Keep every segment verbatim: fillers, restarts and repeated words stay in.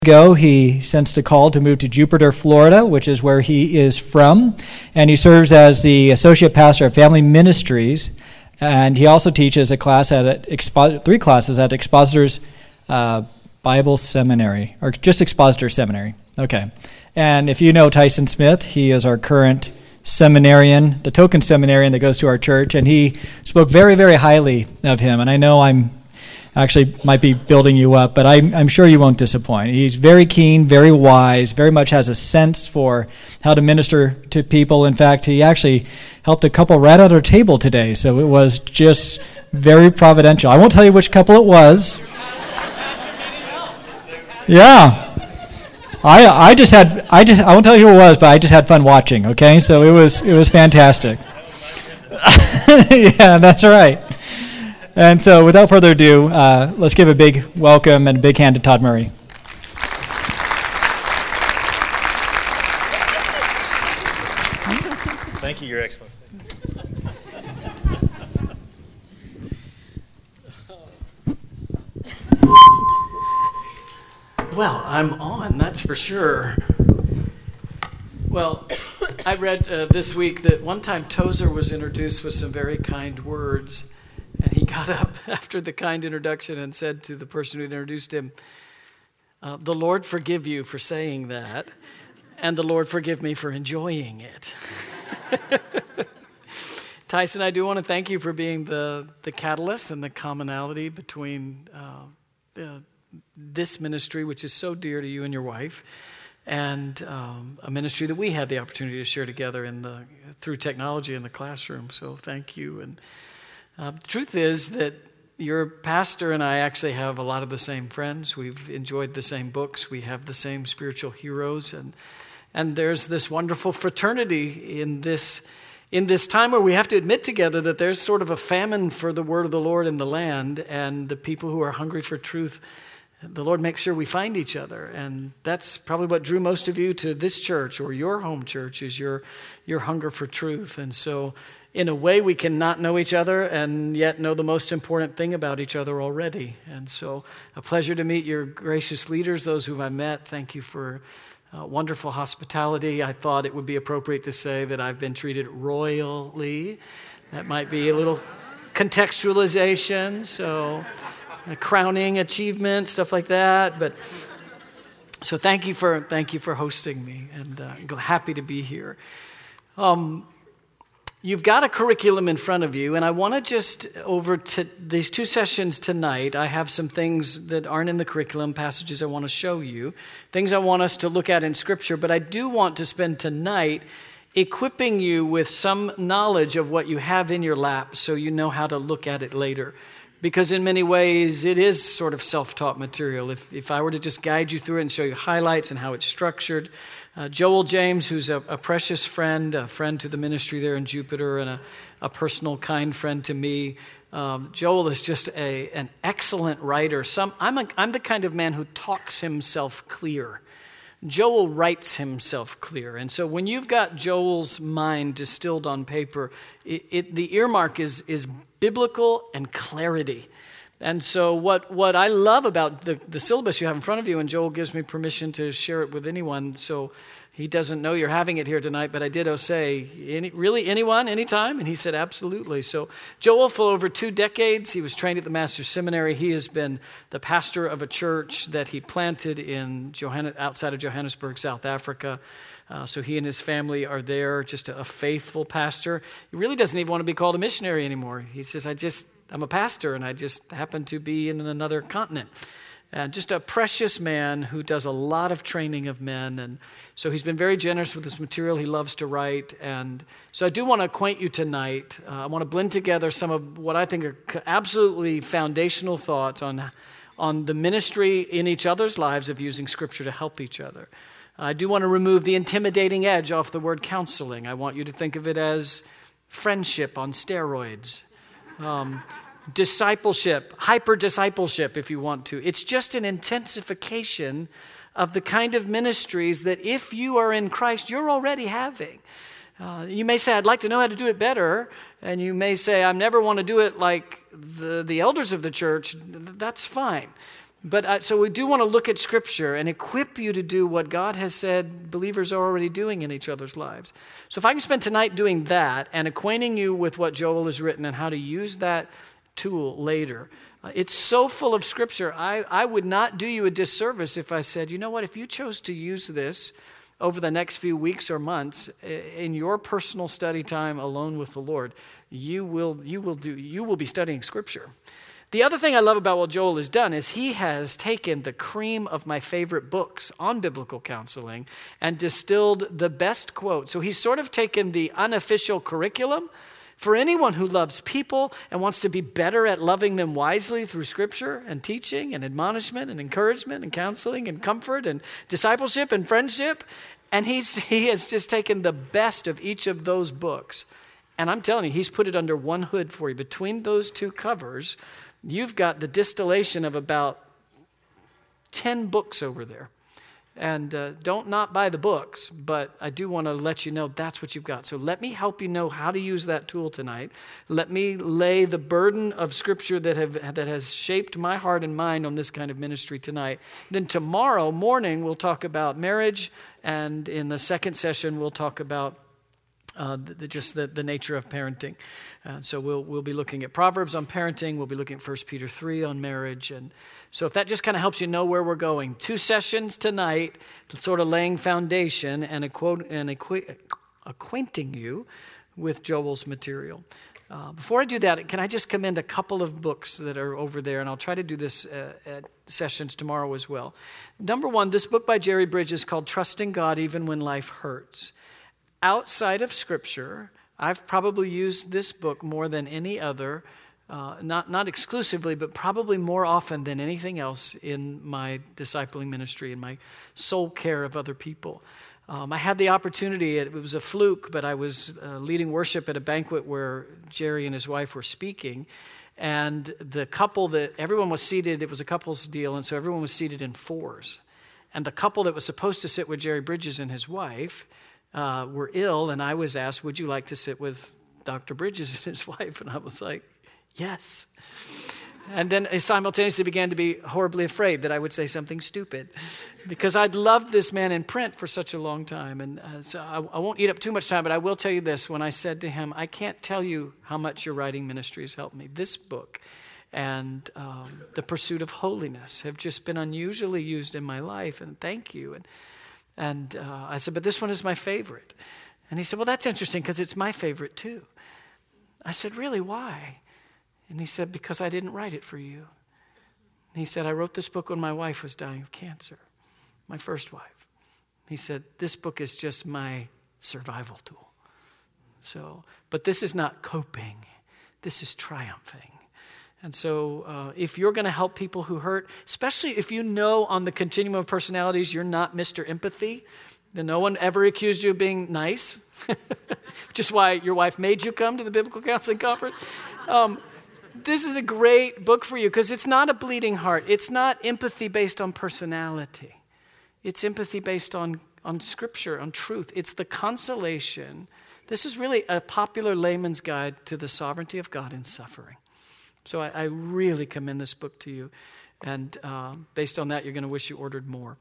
ago, he sensed a call to move to Jupiter, Florida, which is where he is from, and he serves as the associate pastor of Family Ministries, and he also teaches a class at Expo- three classes at Expositors uh, Bible Seminary, or just Expositor Seminary. Okay, and if you know Tyson Smith, he is our current seminarian, the token seminarian that goes to our church, and he spoke very, very highly of him, and I know I'm actually might be building you up, but I'm, I'm sure you won't disappoint. He's very keen, very wise, very much has a sense for how to minister to people. In fact, he actually helped a couple right at our table today, so it was just very providential. I won't tell you which couple it was. Yeah. I I just had I just I won't tell you who it was, but I just had fun watching, okay? So it was it was fantastic. Yeah, that's right. And so without further ado, uh, let's give a big welcome and a big hand to Todd Murray. Thank you, Your Excellency. Well, I'm on, that's for sure. Well, I read uh, this week that one time Tozer was introduced with some very kind words. And he got up after the kind introduction and said to the person who introduced him, uh, the Lord forgive you for saying that, and the Lord forgive me for enjoying it. Tyson, I do want to thank you for being the, the catalyst and the commonality between uh, uh, this ministry, which is so dear to you and your wife, and um, a ministry that we had the opportunity to share together in the through technology in the classroom. So thank you. And Uh, the truth is that your pastor and I actually have a lot of the same friends. We've enjoyed the same books. We have the same spiritual heroes. And and there's this wonderful fraternity in this, in this time where we have to admit together that there's sort of a famine for the word of the Lord in the land. And the people who are hungry for truth, the Lord makes sure we find each other. And that's probably what drew most of you to this church or your home church, is your, your hunger for truth. And so in a way, we can not know each other and yet know the most important thing about each other already. And so a pleasure to meet your gracious leaders, those whom I met. Thank you for uh, wonderful hospitality. I thought it would be appropriate to say that I've been treated royally. That might be a little contextualization, so a crowning achievement, stuff like that. But so thank you for thank you for hosting me, and uh, happy to be here. Um, You've got a curriculum in front of you, and I want to just, over to these two sessions tonight, I have some things that aren't in the curriculum, passages I want to show you, things I want us to look at in Scripture, but I do want to spend tonight equipping you with some knowledge of what you have in your lap so you know how to look at it later. Because in many ways, it is sort of self-taught material. If, if I were to just guide you through it and show you highlights and how it's structured, Uh, Joel James, who's a, a precious friend, a friend to the ministry there in Jupiter, and a, a personal, kind friend to me. Um, Joel is just a, an excellent writer. Some, I'm, a, I'm the kind of man who talks himself clear. Joel writes himself clear. And so when you've got Joel's mind distilled on paper, it, it, the earmark is, is biblical and clarity. And so what, what I love about the, the syllabus you have in front of you, and Joel gives me permission to share it with anyone, so he doesn't know you're having it here tonight, but I did say, any, really anyone, anytime? And he said, absolutely. So Joel, for over two decades, he was trained at the Master's Seminary. He has been the pastor of a church that he planted in Johann- outside of Johannesburg, South Africa. Uh, so he and his family are there, just a, a faithful pastor. He really doesn't even want to be called a missionary anymore. He says, I just, I'm a pastor, and I just happen to be in another continent. And just a precious man who does a lot of training of men. And so he's been very generous with his material. He loves to write. And so I do want to acquaint you tonight. Uh, I want to blend together some of what I think are absolutely foundational thoughts on, on the ministry in each other's lives of using Scripture to help each other. I do want to remove the intimidating edge off the word counseling. I want you to think of it as friendship on steroids. Um, discipleship, hyper-discipleship if you want to. It's just an intensification of the kind of ministries that if you are in Christ, you're already having. Uh, you may say, I'd like to know how to do it better. And you may say, I never want to do it like the, the elders of the church. That's fine. But uh, so we do want to look at Scripture and equip you to do what God has said believers are already doing in each other's lives. So if I can spend tonight doing that and acquainting you with what Joel has written and how to use that tool later, uh, it's so full of Scripture, I, I would not do you a disservice if I said, you know what, if you chose to use this over the next few weeks or months in your personal study time alone with the Lord, you will, you will do, you will be studying Scripture. The other thing I love about what Joel has done is he has taken the cream of my favorite books on biblical counseling and distilled the best quotes. So he's sort of taken the unofficial curriculum for anyone who loves people and wants to be better at loving them wisely through Scripture and teaching and admonishment and encouragement and counseling and comfort and discipleship and friendship. And he's he has just taken the best of each of those books. And I'm telling you, he's put it under one hood for you. Between those two covers, you've got the distillation of about ten books over there. And uh, don't not buy the books, but I do want to let you know that's what you've got. So let me help you know how to use that tool tonight. Let me lay the burden of Scripture that have that has shaped my heart and mind on this kind of ministry tonight. Then tomorrow morning we'll talk about marriage, and in the second session we'll talk about Uh, the, the, just the, the nature of parenting. Uh, so we'll we'll be looking at Proverbs on parenting. We'll be looking at First Peter three on marriage. And so if that just kind of helps you know where we're going. Two sessions tonight, sort of laying foundation and, acqu- and acqu- acquainting you with Joel's material. Uh, before I do that, can I just commend a couple of books that are over there, and I'll try to do this uh, at sessions tomorrow as well. Number one, this book by Jerry Bridges called Trusting God Even When Life Hurts. Outside of Scripture, I've probably used this book more than any other, uh, not, not exclusively, but probably more often than anything else in my discipling ministry and my soul care of other people. Um, I had the opportunity, it was a fluke, but I was uh, leading worship at a banquet where Jerry and his wife were speaking, and the couple that, everyone was seated, it was a couple's deal, and so everyone was seated in fours. And the couple that was supposed to sit with Jerry Bridges and his wife Uh, were ill, and I was asked, would you like to sit with Doctor Bridges and his wife? And I was like, yes. And then I simultaneously began to be horribly afraid that I would say something stupid, because I'd loved this man in print for such a long time. And uh, so I, I won't eat up too much time, but I will tell you this. When I said to him, I can't tell you how much your writing ministry has helped me. This book and um, The Pursuit of Holiness have just been unusually used in my life, and thank you. And And uh, I said, but this one is my favorite. And he said, well, that's interesting because it's my favorite too. I said, really, why? And he said, because I didn't write it for you. And he said, I wrote this book when my wife was dying of cancer, my first wife. He said, this book is just my survival tool. So, but this is not coping. This is triumphing. And so uh, if you're going to help people who hurt, especially if you know on the continuum of personalities you're not Mister Empathy, then no one ever accused you of being nice, which is why your wife made you come to the Biblical Counseling Conference. Um, this is a great book for you because it's not a bleeding heart. It's not empathy based on personality. It's empathy based on, on Scripture, on truth. It's the consolation. This is really a popular layman's guide to the sovereignty of God in suffering. So I, I really commend this book to you. And uh, based on that, you're going to wish you ordered more.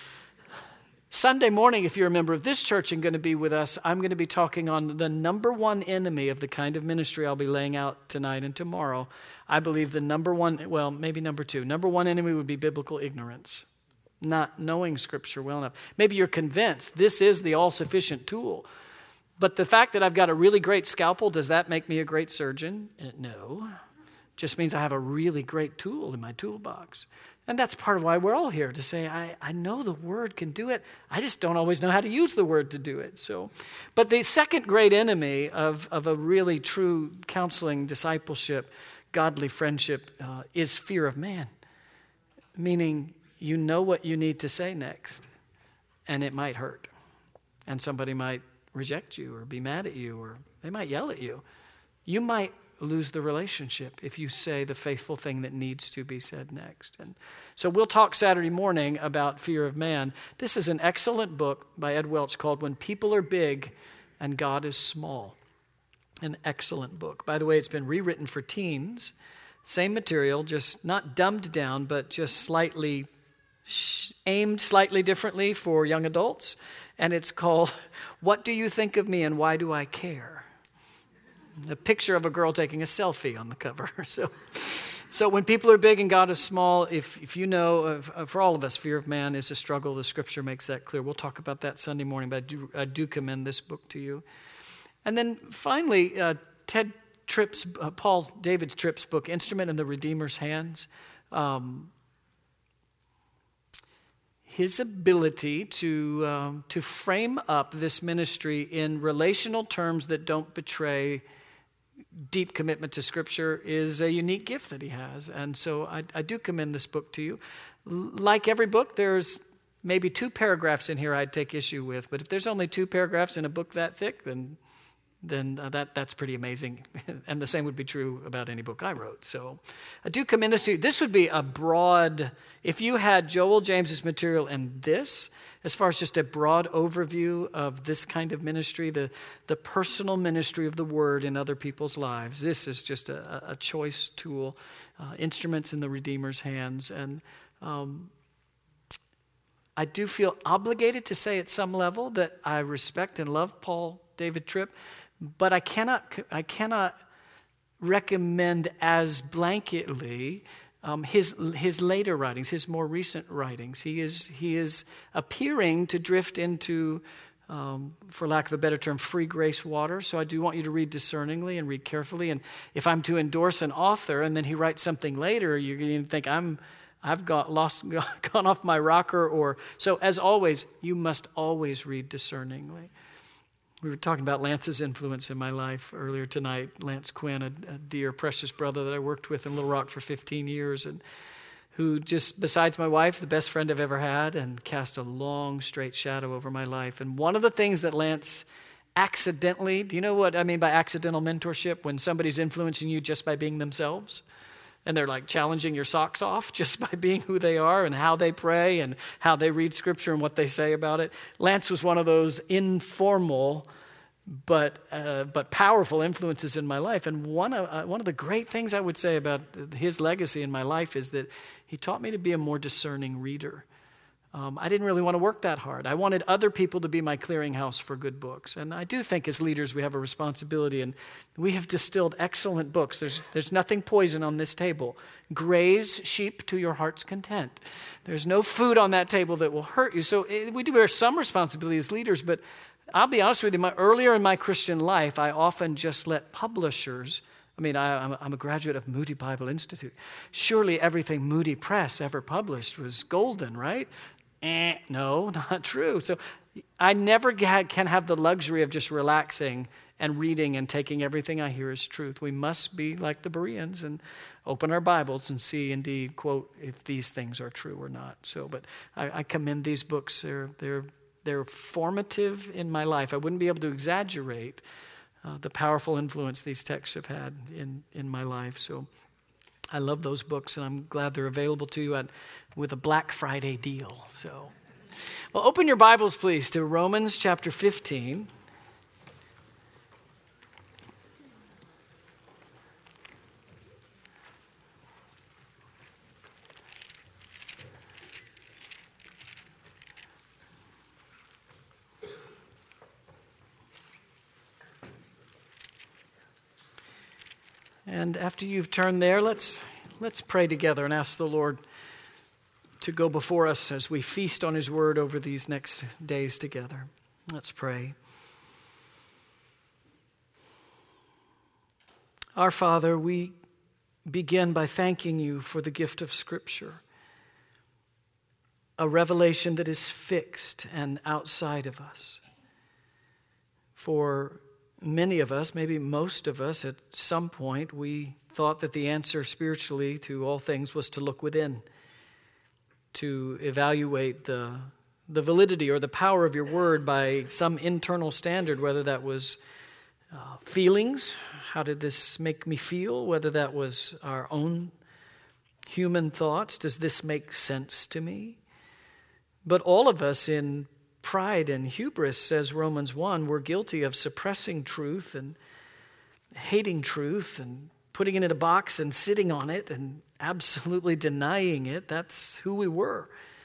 Sunday morning, if you're a member of this church and going to be with us, I'm going to be talking on the number one enemy of the kind of ministry I'll be laying out tonight and tomorrow. I believe the number one, well, maybe number two. Number one enemy would be biblical ignorance, not knowing Scripture well enough. Maybe you're convinced this is the all-sufficient tool. But the fact that I've got a really great scalpel, does that make me a great surgeon? No. Just means I have a really great tool in my toolbox. And that's part of why we're all here, to say, I, I know the Word can do it. I just don't always know how to use the Word to do it. So, but the second great enemy of, of a really true counseling, discipleship, godly friendship uh, is fear of man. Meaning you know what you need to say next, and it might hurt. And somebody might reject you or be mad at you, or they might yell at you. You might lose the relationship if you say the faithful thing that needs to be said next. And so we'll talk Saturday morning about fear of man. This is an excellent book by Ed Welch called When People Are Big and God is Small. An excellent book. By the way, it's been rewritten for teens Same material, just not dumbed down, but just slightly sh- aimed slightly differently for young adults. And it's called, What Do You Think of Me and Why Do I Care? A picture of a girl taking a selfie on the cover. So, so when people are big and God is small, if, if you know, uh, for all of us, fear of man is a struggle. The scripture makes that clear. We'll talk about that Sunday morning, but I do, I do commend this book to you. And then finally, uh, Ted Tripp's, uh, Paul David Tripp's book, Instrument in the Redeemer's Hands. Um, his ability to, um, to frame up this ministry in relational terms that don't betray deep commitment to Scripture is a unique gift that he has. And so I, I do commend this book to you. L- like every book, there's maybe two paragraphs in here I'd take issue with. But if there's only two paragraphs in a book that thick, then then uh, that that's pretty amazing. And the same would be true about any book I wrote. So I do commend this to you. This would be a broad, if you had Joel James's material and this, as far as just a broad overview of this kind of ministry, the, the personal ministry of the Word in other people's lives, this is just a, a choice tool, uh, instruments in the Redeemer's hands. And um, I do feel obligated to say at some level that I respect and love Paul David Tripp, but I cannot I cannot recommend as blanketly um, his his later writings, his more recent writings. He is he is appearing to drift into, um, for lack of a better term, free grace water. So I do want you to read discerningly and read carefully. And if I'm to endorse an author and then he writes something later, you're going to think I'm I've got lost gone off my rocker. Or so as always, you must always read discerningly. We were talking about Lance's influence in my life earlier tonight. Lance Quinn, a, a dear, precious brother that I worked with in Little Rock for fifteen years, and who just, besides my wife, the best friend I've ever had, and cast a long, straight shadow over my life. And one of the things that Lance accidentally, do you know what I mean by accidental mentorship? When somebody's influencing you just by being themselves, and they're like challenging your socks off just by being who they are and how they pray and how they read Scripture and what they say about it. Lance was one of those informal but uh, but powerful influences in my life. And one of, uh, one of the great things I would say about his legacy in my life is that he taught me to be a more discerning reader. Um, I didn't really want to work that hard. I wanted other people to be my clearinghouse for good books. And I do think as leaders we have a responsibility, and we have distilled excellent books. There's, there's nothing poison on this table. Graze sheep to your heart's content. There's no food on that table that will hurt you. So it, we do bear some responsibility as leaders, but I'll be honest with you, my, earlier in my Christian life, I often just let publishers, I mean, I, I'm, a, I'm a graduate of Moody Bible Institute. Surely everything Moody Press ever published was golden, right? Eh, no, not true. So I never had, can have the luxury of just relaxing and reading and taking everything I hear as truth. We must be like the Bereans and open our Bibles and see indeed, quote, if these things are true or not. So, but I, I commend these books. They're, they're, they're formative in my life. I wouldn't be able to exaggerate uh, the powerful influence these texts have had in, in my life. So I love those books, and I'm glad they're available to you at, with a Black Friday deal. So, well, open your Bibles, please, to Romans chapter fifteen. And after you've turned there, let's let's pray together and ask the Lord to go before us as we feast on His Word over these next days together. Let's pray. Our Father, we begin by thanking You for the gift of Scripture, a revelation that is fixed and outside of us. For many of us, maybe most of us, at some point, we thought that the answer spiritually to all things was to look within, to evaluate the, the validity or the power of Your Word by some internal standard, whether that was uh, feelings, how did this make me feel, whether that was our own human thoughts, does this make sense to me? But all of us in pride and hubris, says Romans one, we're guilty of suppressing truth and hating truth and putting it in a box and sitting on it and absolutely denying it. That's who we were.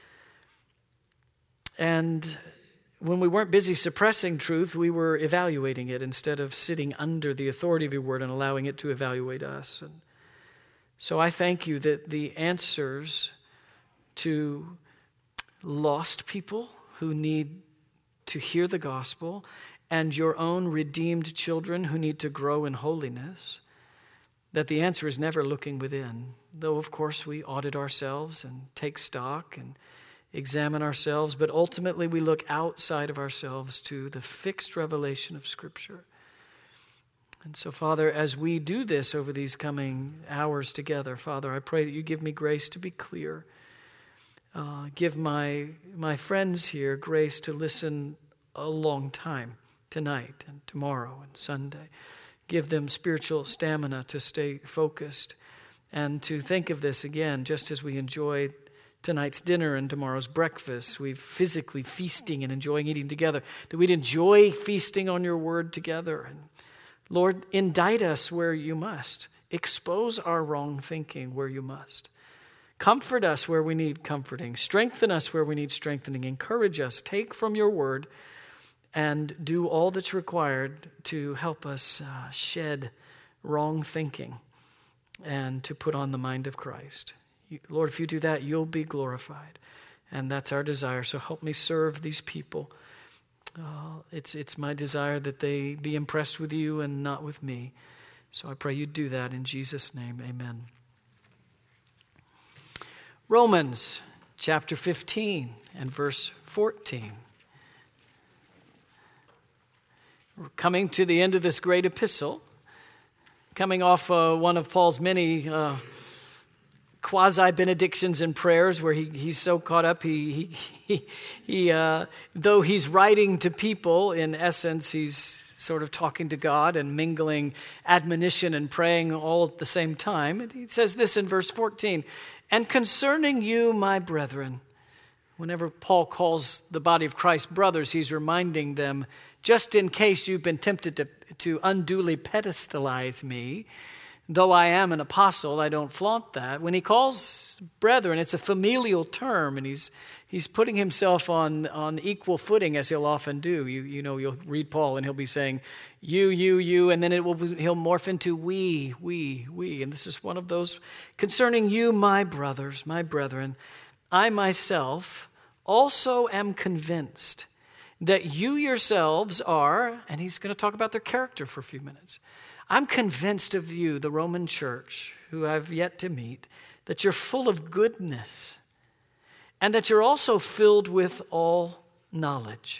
And when we weren't busy suppressing truth, we were evaluating it instead of sitting under the authority of your word and allowing it to evaluate us. And so I thank you that the answers to lost people who need to hear the gospel and your own redeemed children who need to grow in holiness, that the answer is never looking within, though of course we audit ourselves and take stock and examine ourselves, but ultimately we look outside of ourselves to the fixed revelation of Scripture. And so, Father, as we do this over these coming hours together, Father, I pray that you give me grace to be clear. Uh, give my, my friends here grace to listen a long time tonight and tomorrow and Sunday. Give them spiritual stamina to stay focused and to think of this again, just as we enjoyed tonight's dinner and tomorrow's breakfast. We're physically feasting and enjoying eating together. That we'd enjoy feasting on your word together. And Lord, indict us where you must. Expose our wrong thinking where you must. Comfort us where we need comforting. Strengthen us where we need strengthening. Encourage us. Take from your word and do all that's required to help us uh, shed wrong thinking and to put on the mind of Christ. Lord, if you do that, you'll be glorified. And that's our desire. So help me serve these people. Uh, it's, it's my desire that they be impressed with you and not with me. So I pray you do that in Jesus' name. Amen. Romans chapter fifteen and verse fourteen. We're coming to the end of this great epistle. Coming off uh, one of Paul's many uh, quasi-benedictions and prayers where he, he's so caught up, he, he, he, he uh, though he's writing to people, in essence, he's sort of talking to God and mingling admonition and praying all at the same time. And he says this in verse fourteen, "And concerning you, my brethren," whenever Paul calls the body of Christ brothers, he's reminding them, just in case you've been tempted to, to unduly pedestalize me, though I am an apostle, I don't flaunt that. When he calls brethren, it's a familial term, and he's he's putting himself on, on equal footing, as he'll often do. You you know, you'll read Paul, and he'll be saying, you, you, you, and then it will be, he'll morph into we, we, we. And this is one of those. "Concerning you, my brothers, my brethren, I myself also am convinced that you yourselves are," and he's going to talk about their character for a few minutes. "I'm convinced of you, the Roman church, who I've yet to meet, that you're full of goodness and that you're also filled with all knowledge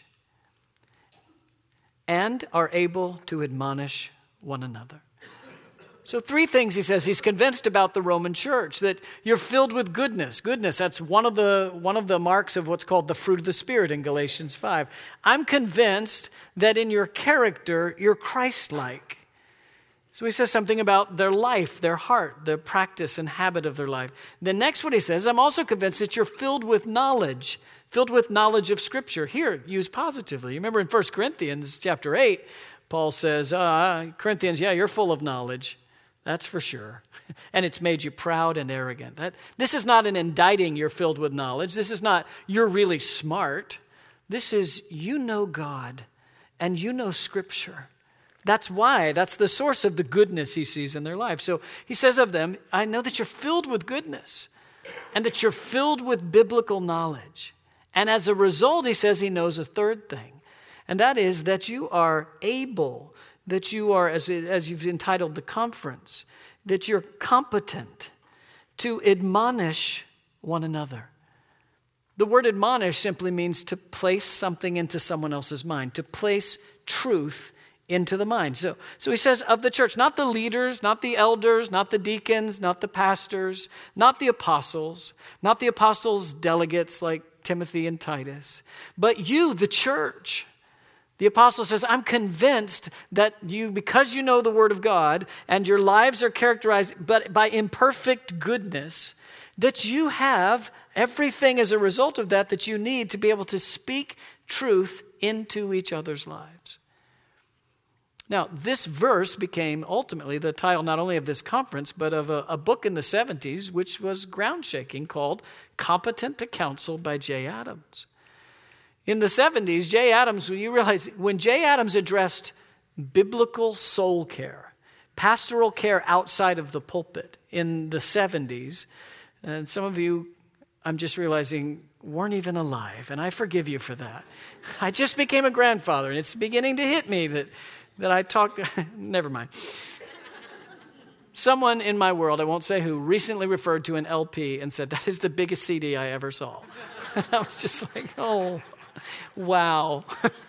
and are able to admonish one another." So three things he says. He's convinced about the Roman church, that you're filled with goodness. Goodness, that's one of the one of the marks of what's called the fruit of the Spirit in Galatians five. I'm convinced that in your character, you're Christ-like. So he says something about their life, their heart, the practice and habit of their life. Then next what he says, I'm also convinced that you're filled with knowledge, filled with knowledge of Scripture. Here, used positively. You remember in First Corinthians chapter eight, Paul says, uh, Corinthians, yeah, you're full of knowledge. That's for sure. And it's made you proud and arrogant. That, this is not an indicting you're filled with knowledge. This is not you're really smart. This is you know God and you know Scripture. That's why, that's the source of the goodness he sees in their life. So he says of them, I know that you're filled with goodness and that you're filled with biblical knowledge. And as a result, he says he knows a third thing. And that is that you are able, that you are, as, as you've entitled the conference, that you're competent to admonish one another. The word admonish simply means to place something into someone else's mind, to place truth into the mind. So, so he says of the church, not the leaders, not the elders, not the deacons, not the pastors, not the apostles, not the apostles' delegates like Timothy and Titus, but you, the church. The apostle says, I'm convinced that you, because you know the word of God and your lives are characterized but by imperfect goodness, that you have everything as a result of that that you need to be able to speak truth into each other's lives. Now, this verse became ultimately the title not only of this conference, but of a, a book in the seventies, which was ground-shaking, called Competent to Counsel by Jay Adams. In the seventies, Jay Adams, when you realize, when Jay Adams addressed biblical soul care, pastoral care outside of the pulpit in the seventies, and some of you, I'm just realizing, weren't even alive, and I forgive you for that. I just became a grandfather, and it's beginning to hit me that, that I talked, never mind. Someone in my world, I won't say who, recently referred to an L P and said, that is the biggest C D I ever saw. And I was just like, oh, wow.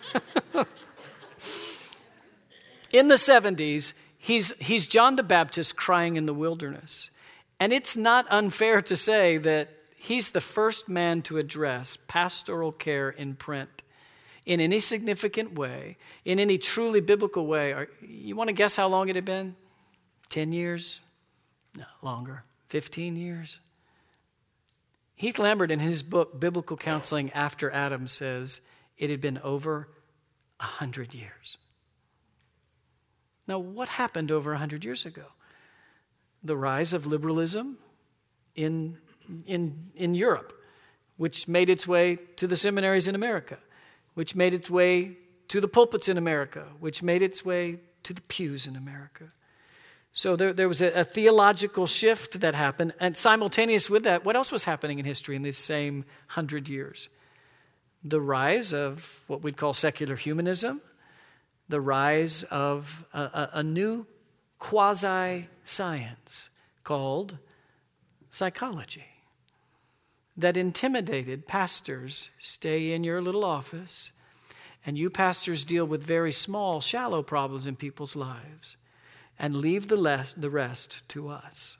In the seventies, he's, he's John the Baptist crying in the wilderness. And it's not unfair to say that he's the first man to address pastoral care in print in any significant way, in any truly biblical way. You want to guess how long it had been? Ten years? No, longer. Fifteen years? Heath Lambert, in his book, Biblical Counseling After Adam, says it had been over a hundred years. Now, what happened over a hundred years ago? The rise of liberalism in, in, in Europe, which made its way to the seminaries in America, which made its way to the pulpits in America, which made its way to the pews in America. So there, there was a, a theological shift that happened, and simultaneous with that, what else was happening in history in these same hundred years? The rise of what we'd call secular humanism, the rise of a, a, a new quasi-science called psychology that intimidated pastors. Stay in your little office, and you pastors deal with very small, shallow problems in people's lives, and leave the, less, the rest to us.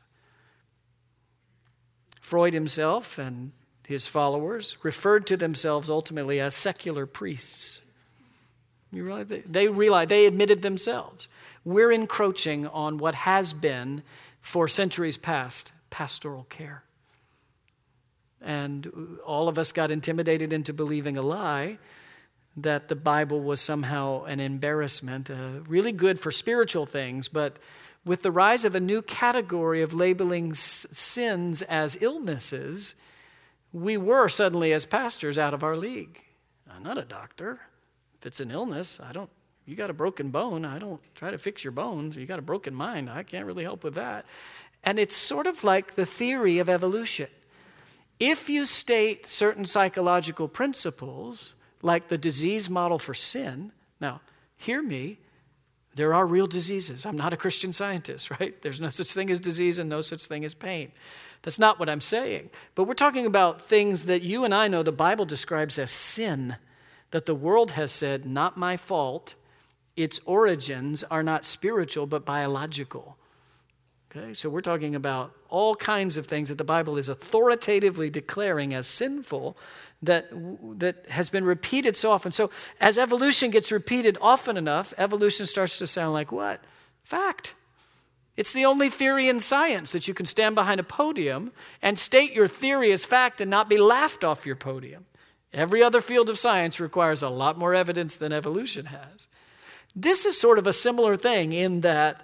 Freud himself and his followers referred to themselves ultimately as secular priests. You realize they, they realized, they admitted themselves, we're encroaching on what has been, for centuries past, pastoral care. And all of us got intimidated into believing a lie that the Bible was somehow an embarrassment, uh, really good for spiritual things, but with the rise of a new category of labeling s- sins as illnesses, we were suddenly, as pastors, out of our league. I'm not a doctor. If it's an illness, I don't, you got a broken bone, I don't try to fix your bones. You got a broken mind, I can't really help with that. And it's sort of like the theory of evolution. If you state certain psychological principles, like the disease model for sin, now, hear me, there are real diseases. I'm not a Christian scientist, right? There's no such thing as disease and no such thing as pain. That's not what I'm saying. But we're talking about things that you and I know the Bible describes as sin, that the world has said, not my fault. Its origins are not spiritual, but biological. Okay, so we're talking about all kinds of things that the Bible is authoritatively declaring as sinful that, that has been repeated so often. So as evolution gets repeated often enough, evolution starts to sound like what? Fact. It's the only theory in science that you can stand behind a podium and state your theory as fact and not be laughed off your podium. Every other field of science requires a lot more evidence than evolution has. This is sort of a similar thing in that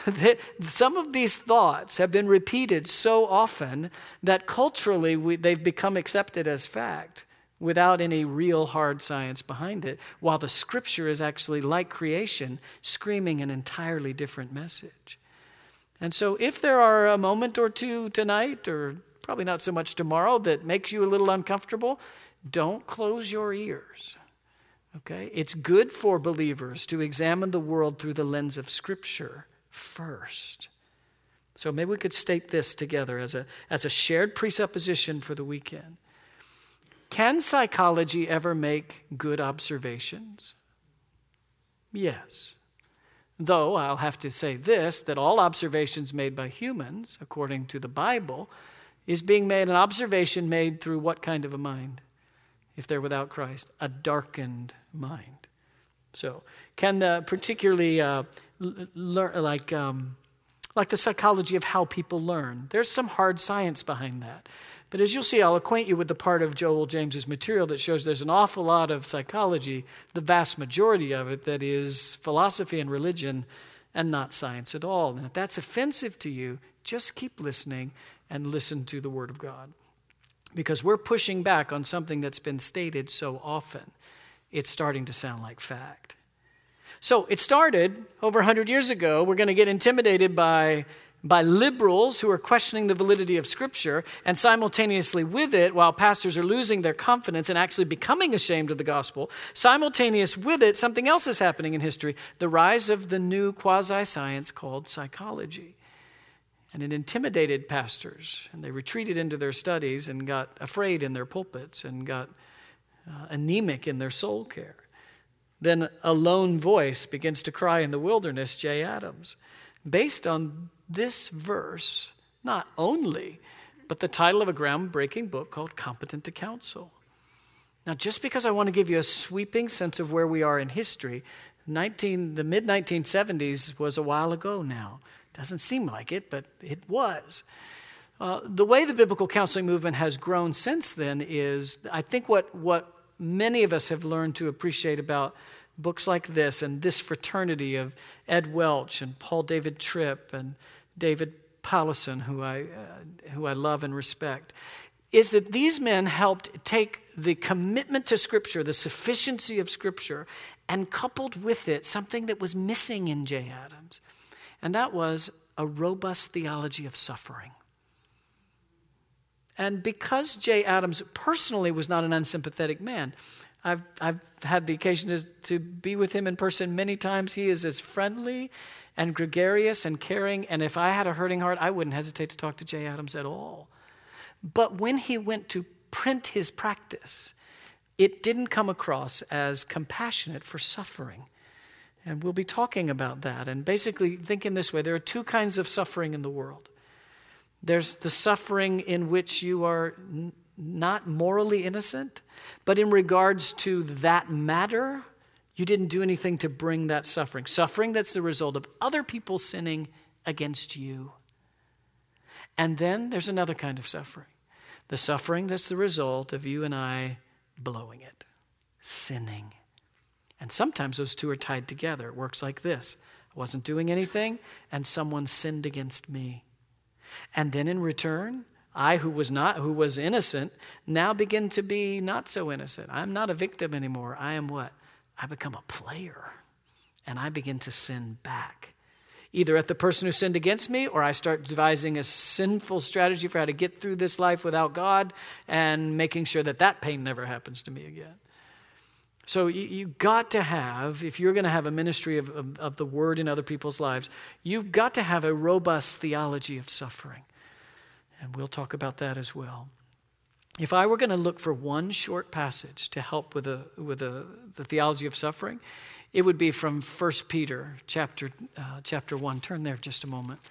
some of these thoughts have been repeated so often that culturally we, they've become accepted as fact without any real hard science behind it, while the Scripture is actually, like creation, screaming an entirely different message. And so if there are a moment or two tonight, or probably not so much tomorrow, that makes you a little uncomfortable, don't close your ears. Okay? It's good for believers to examine the world through the lens of Scripture first. So maybe we could state this together as a, as a shared presupposition for the weekend. Can psychology ever make good observations? Yes. Though I'll have to say this, that all observations made by humans, according to the Bible, is being made an observation made through what kind of a mind? If they're without Christ, a darkened mind. So, can the particularly uh, learn, like um, like the psychology of how people learn. There's some hard science behind that. But as you'll see, I'll acquaint you with the part of Joel James's material that shows there's an awful lot of psychology, the vast majority of it, that is philosophy and religion and not science at all. And if that's offensive to you, just keep listening and listen to the Word of God. Because we're pushing back on something that's been stated so often, it's starting to sound like fact. So it started over one hundred years ago. We're going to get intimidated by by liberals who are questioning the validity of Scripture, and simultaneously with it, while pastors are losing their confidence and actually becoming ashamed of the gospel, simultaneous with it, something else is happening in history, the rise of the new quasi-science called psychology. And it intimidated pastors, and they retreated into their studies and got afraid in their pulpits and got uh, anemic in their soul care. Then a lone voice begins to cry in the wilderness, Jay Adams, based on this verse, not only, but the title of a groundbreaking book called Competent to Counsel. Now, just because I want to give you a sweeping sense of where we are in history, nineteen, the mid nineteen seventies was a while ago now. Doesn't seem like it, but it was. Uh, the way the biblical counseling movement has grown since then is, I think what, what many of us have learned to appreciate about books like this and this fraternity of Ed Welch and Paul David Tripp and David Powlison, who I, uh, who I love and respect, is that these men helped take the commitment to Scripture, the sufficiency of Scripture, and coupled with it something that was missing in Jay Adams, and that was a robust theology of suffering. And because Jay Adams personally was not an unsympathetic man, I've, I've had the occasion to, to be with him in person many times. He is as friendly and gregarious and caring, and if I had a hurting heart, I wouldn't hesitate to talk to Jay Adams at all. But when he went to print his practice, it didn't come across as compassionate for suffering. And we'll be talking about that. And basically think in this way, there are two kinds of suffering in the world. There's the suffering in which you are n- not morally innocent, but in regards to that matter, you didn't do anything to bring that suffering. Suffering that's the result of other people sinning against you. And then there's another kind of suffering. The suffering that's the result of you and I blowing it, sinning. And sometimes those two are tied together. It works like this. I wasn't doing anything, and someone sinned against me. And then in return, I who was not, who was innocent, now begin to be not so innocent. I'm not a victim anymore. I am what? I become a player, and I begin to sin back. Either at the person who sinned against me, or I start devising a sinful strategy for how to get through this life without God and making sure that that pain never happens to me again. So you, you got to have, if you're going to have a ministry of, of, of the Word in other people's lives, you've got to have a robust theology of suffering. And we'll talk about that as well. If I were going to look for one short passage to help with, a, with a, the theology of suffering, it would be from First Peter chapter, uh, chapter one. Turn there just a moment.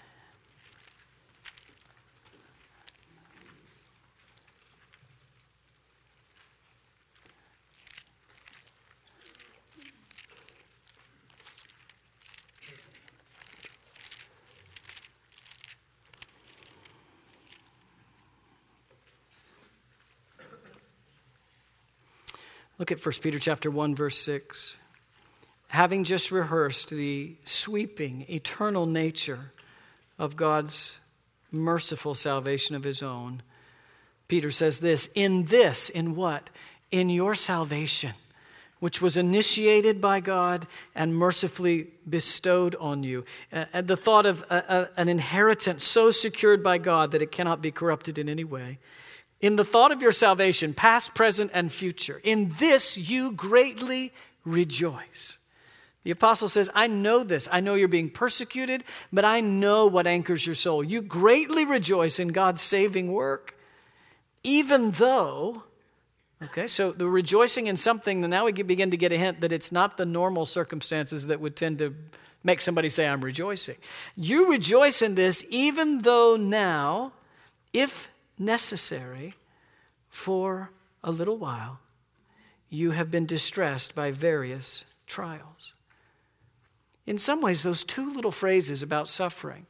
Look at First Peter chapter one, verse six. Having just rehearsed the sweeping, eternal nature of God's merciful salvation of his own, Peter says this, in this, in what? In your salvation, which was initiated by God and mercifully bestowed on you. Uh, the thought of a, a, an inheritance so secured by God that it cannot be corrupted in any way. In the thought of your salvation, past, present, and future, in this you greatly rejoice. The apostle says, I know this. I know you're being persecuted, but I know what anchors your soul. You greatly rejoice in God's saving work, even though, okay, so the rejoicing in something, now we begin to get a hint that it's not the normal circumstances that would tend to make somebody say, I'm rejoicing. You rejoice in this, even though now, if necessary, for a little while, you have been distressed by various trials. In some ways, those two little phrases about suffering,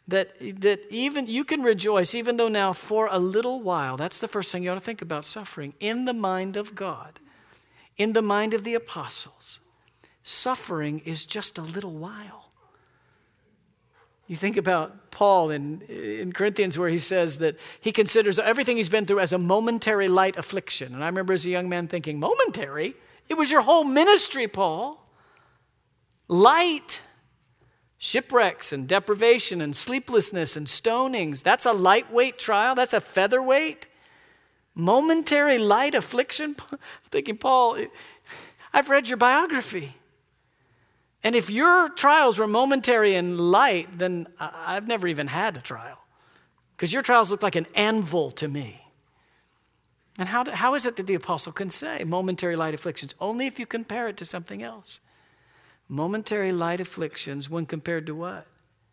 That, that even you can rejoice, even though now for a little while, that's the first thing you ought to think about suffering. In the mind of God, in the mind of the apostles, suffering is just a little while. You think about Paul in, in Corinthians where he says that he considers everything he's been through as a momentary light affliction. And I remember as a young man thinking, momentary? It was your whole ministry, Paul. Light. Shipwrecks and deprivation and sleeplessness and stonings. That's a lightweight trial. That's a featherweight. Momentary light affliction. I'm thinking, Paul, I've read your biography. And if your trials were momentary and light, then I've never even had a trial. Because your trials look like an anvil to me. And how, do, how is it that the apostle can say momentary light afflictions? Only if you compare it to something else. Momentary light afflictions when compared to what?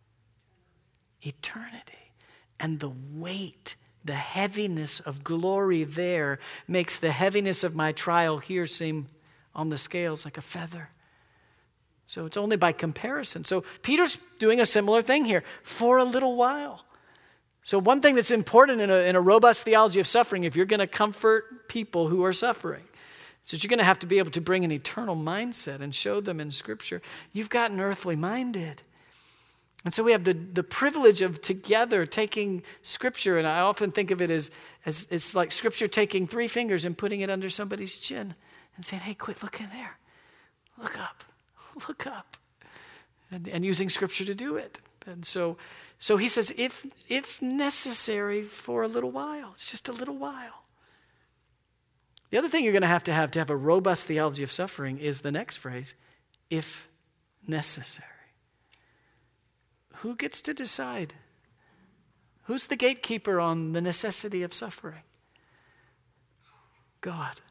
Eternity. And the weight, the heaviness of glory there makes the heaviness of my trial here seem on the scales like a feather. So it's only by comparison. So Peter's doing a similar thing here for a little while. So one thing that's important in a, in a robust theology of suffering, if you're going to comfort people who are suffering, so you're going to have to be able to bring an eternal mindset and show them in Scripture. You've gotten earthly minded. And so we have the, the privilege of together taking Scripture, and I often think of it as, as it's like Scripture taking three fingers and putting it under somebody's chin and saying, hey, quit looking there. Look up. Look up. And, and using Scripture to do it. And so, so he says, if, if necessary for a little while, it's just a little while. The other thing you're going to have to have to have a robust theology of suffering is the next phrase, if necessary. Who gets to decide? Who's the gatekeeper on the necessity of suffering? God.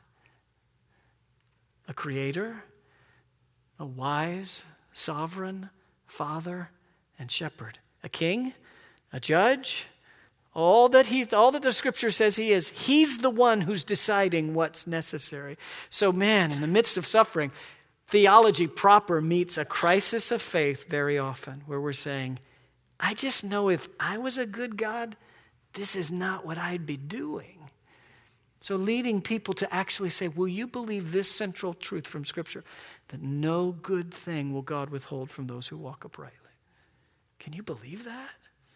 A creator, a wise, sovereign father and shepherd. A king, a judge. All that he, all that the Scripture says he is, he's the one who's deciding what's necessary. So man, in the midst of suffering, theology proper meets a crisis of faith very often where we're saying, I just know if I was a good God, this is not what I'd be doing. So leading people to actually say, will you believe this central truth from Scripture? That no good thing will God withhold from those who walk uprightly. Can you believe that?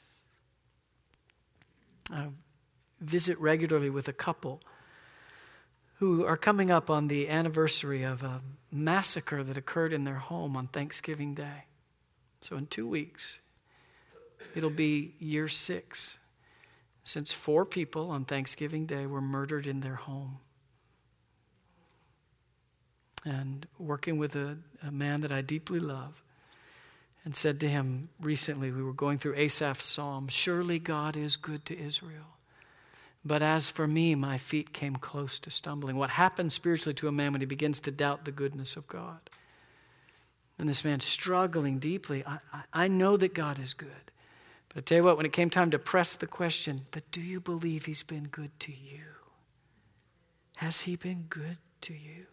I visit regularly with a couple who are coming up on the anniversary of a massacre that occurred in their home on Thanksgiving Day. So in two weeks, it'll be year six since four people on Thanksgiving Day were murdered in their home. And working with a, a man that I deeply love, and said to him recently, we were going through Asaph's psalm, surely God is good to Israel. But as for me, my feet came close to stumbling. What happens spiritually to a man when he begins to doubt the goodness of God? And this man struggling deeply, I, I, I know that God is good. But I tell you what, when it came time to press the question, but do you believe he's been good to you? Has he been good to you?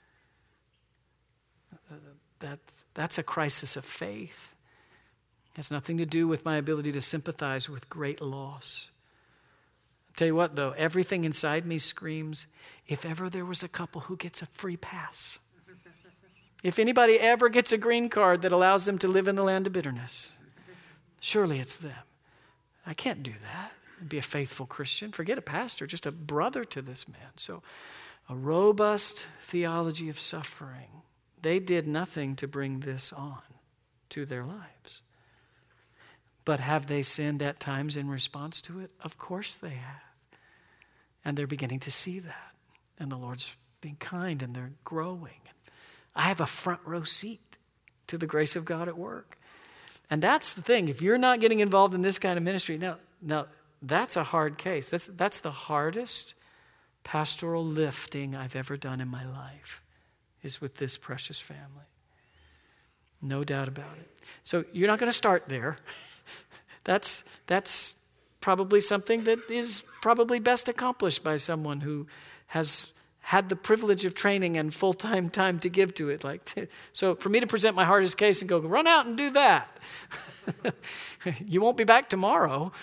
Uh, That's, that's a crisis of faith. It has nothing to do with my ability to sympathize with great loss. I'll tell you what, though, everything inside me screams, if ever there was a couple who gets a free pass, if anybody ever gets a green card that allows them to live in the land of bitterness, surely it's them. I can't do that and be a faithful Christian. Forget a pastor, just a brother to this man. So a robust theology of suffering. They did nothing to bring this on to their lives. But have they sinned at times in response to it? Of course they have. And they're beginning to see that. And the Lord's being kind and they're growing. I have a front row seat to the grace of God at work. And that's the thing. If you're not getting involved in this kind of ministry, now, now that's a hard case. That's, that's the hardest pastoral lifting I've ever done in my life. Is with this precious family. No doubt about it. So you're not going to start there. That's, that's probably something that is probably best accomplished by someone who has, had the privilege of training and full-time time to give to it. Like, so for me to present my hardest case and go, run out and do that. You won't be back tomorrow.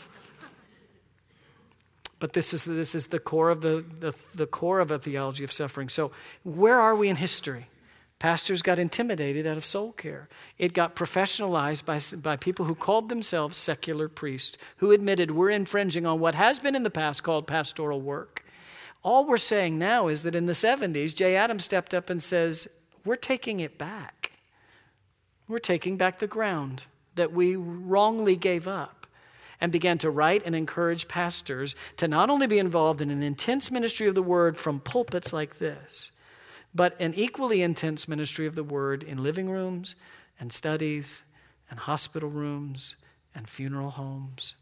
But this is this is the core of the, the the core of a theology of suffering. So where are we in history? Pastors got intimidated out of soul care. It got professionalized by, by people who called themselves secular priests, who admitted we're infringing on what has been in the past called pastoral work. All we're saying now is that in the seventies, Jay Adams stepped up and says, we're taking it back. We're taking back the ground that we wrongly gave up, and began to write and encourage pastors to not only be involved in an intense ministry of the word from pulpits like this, but an equally intense ministry of the word in living rooms and studies and hospital rooms and funeral homes,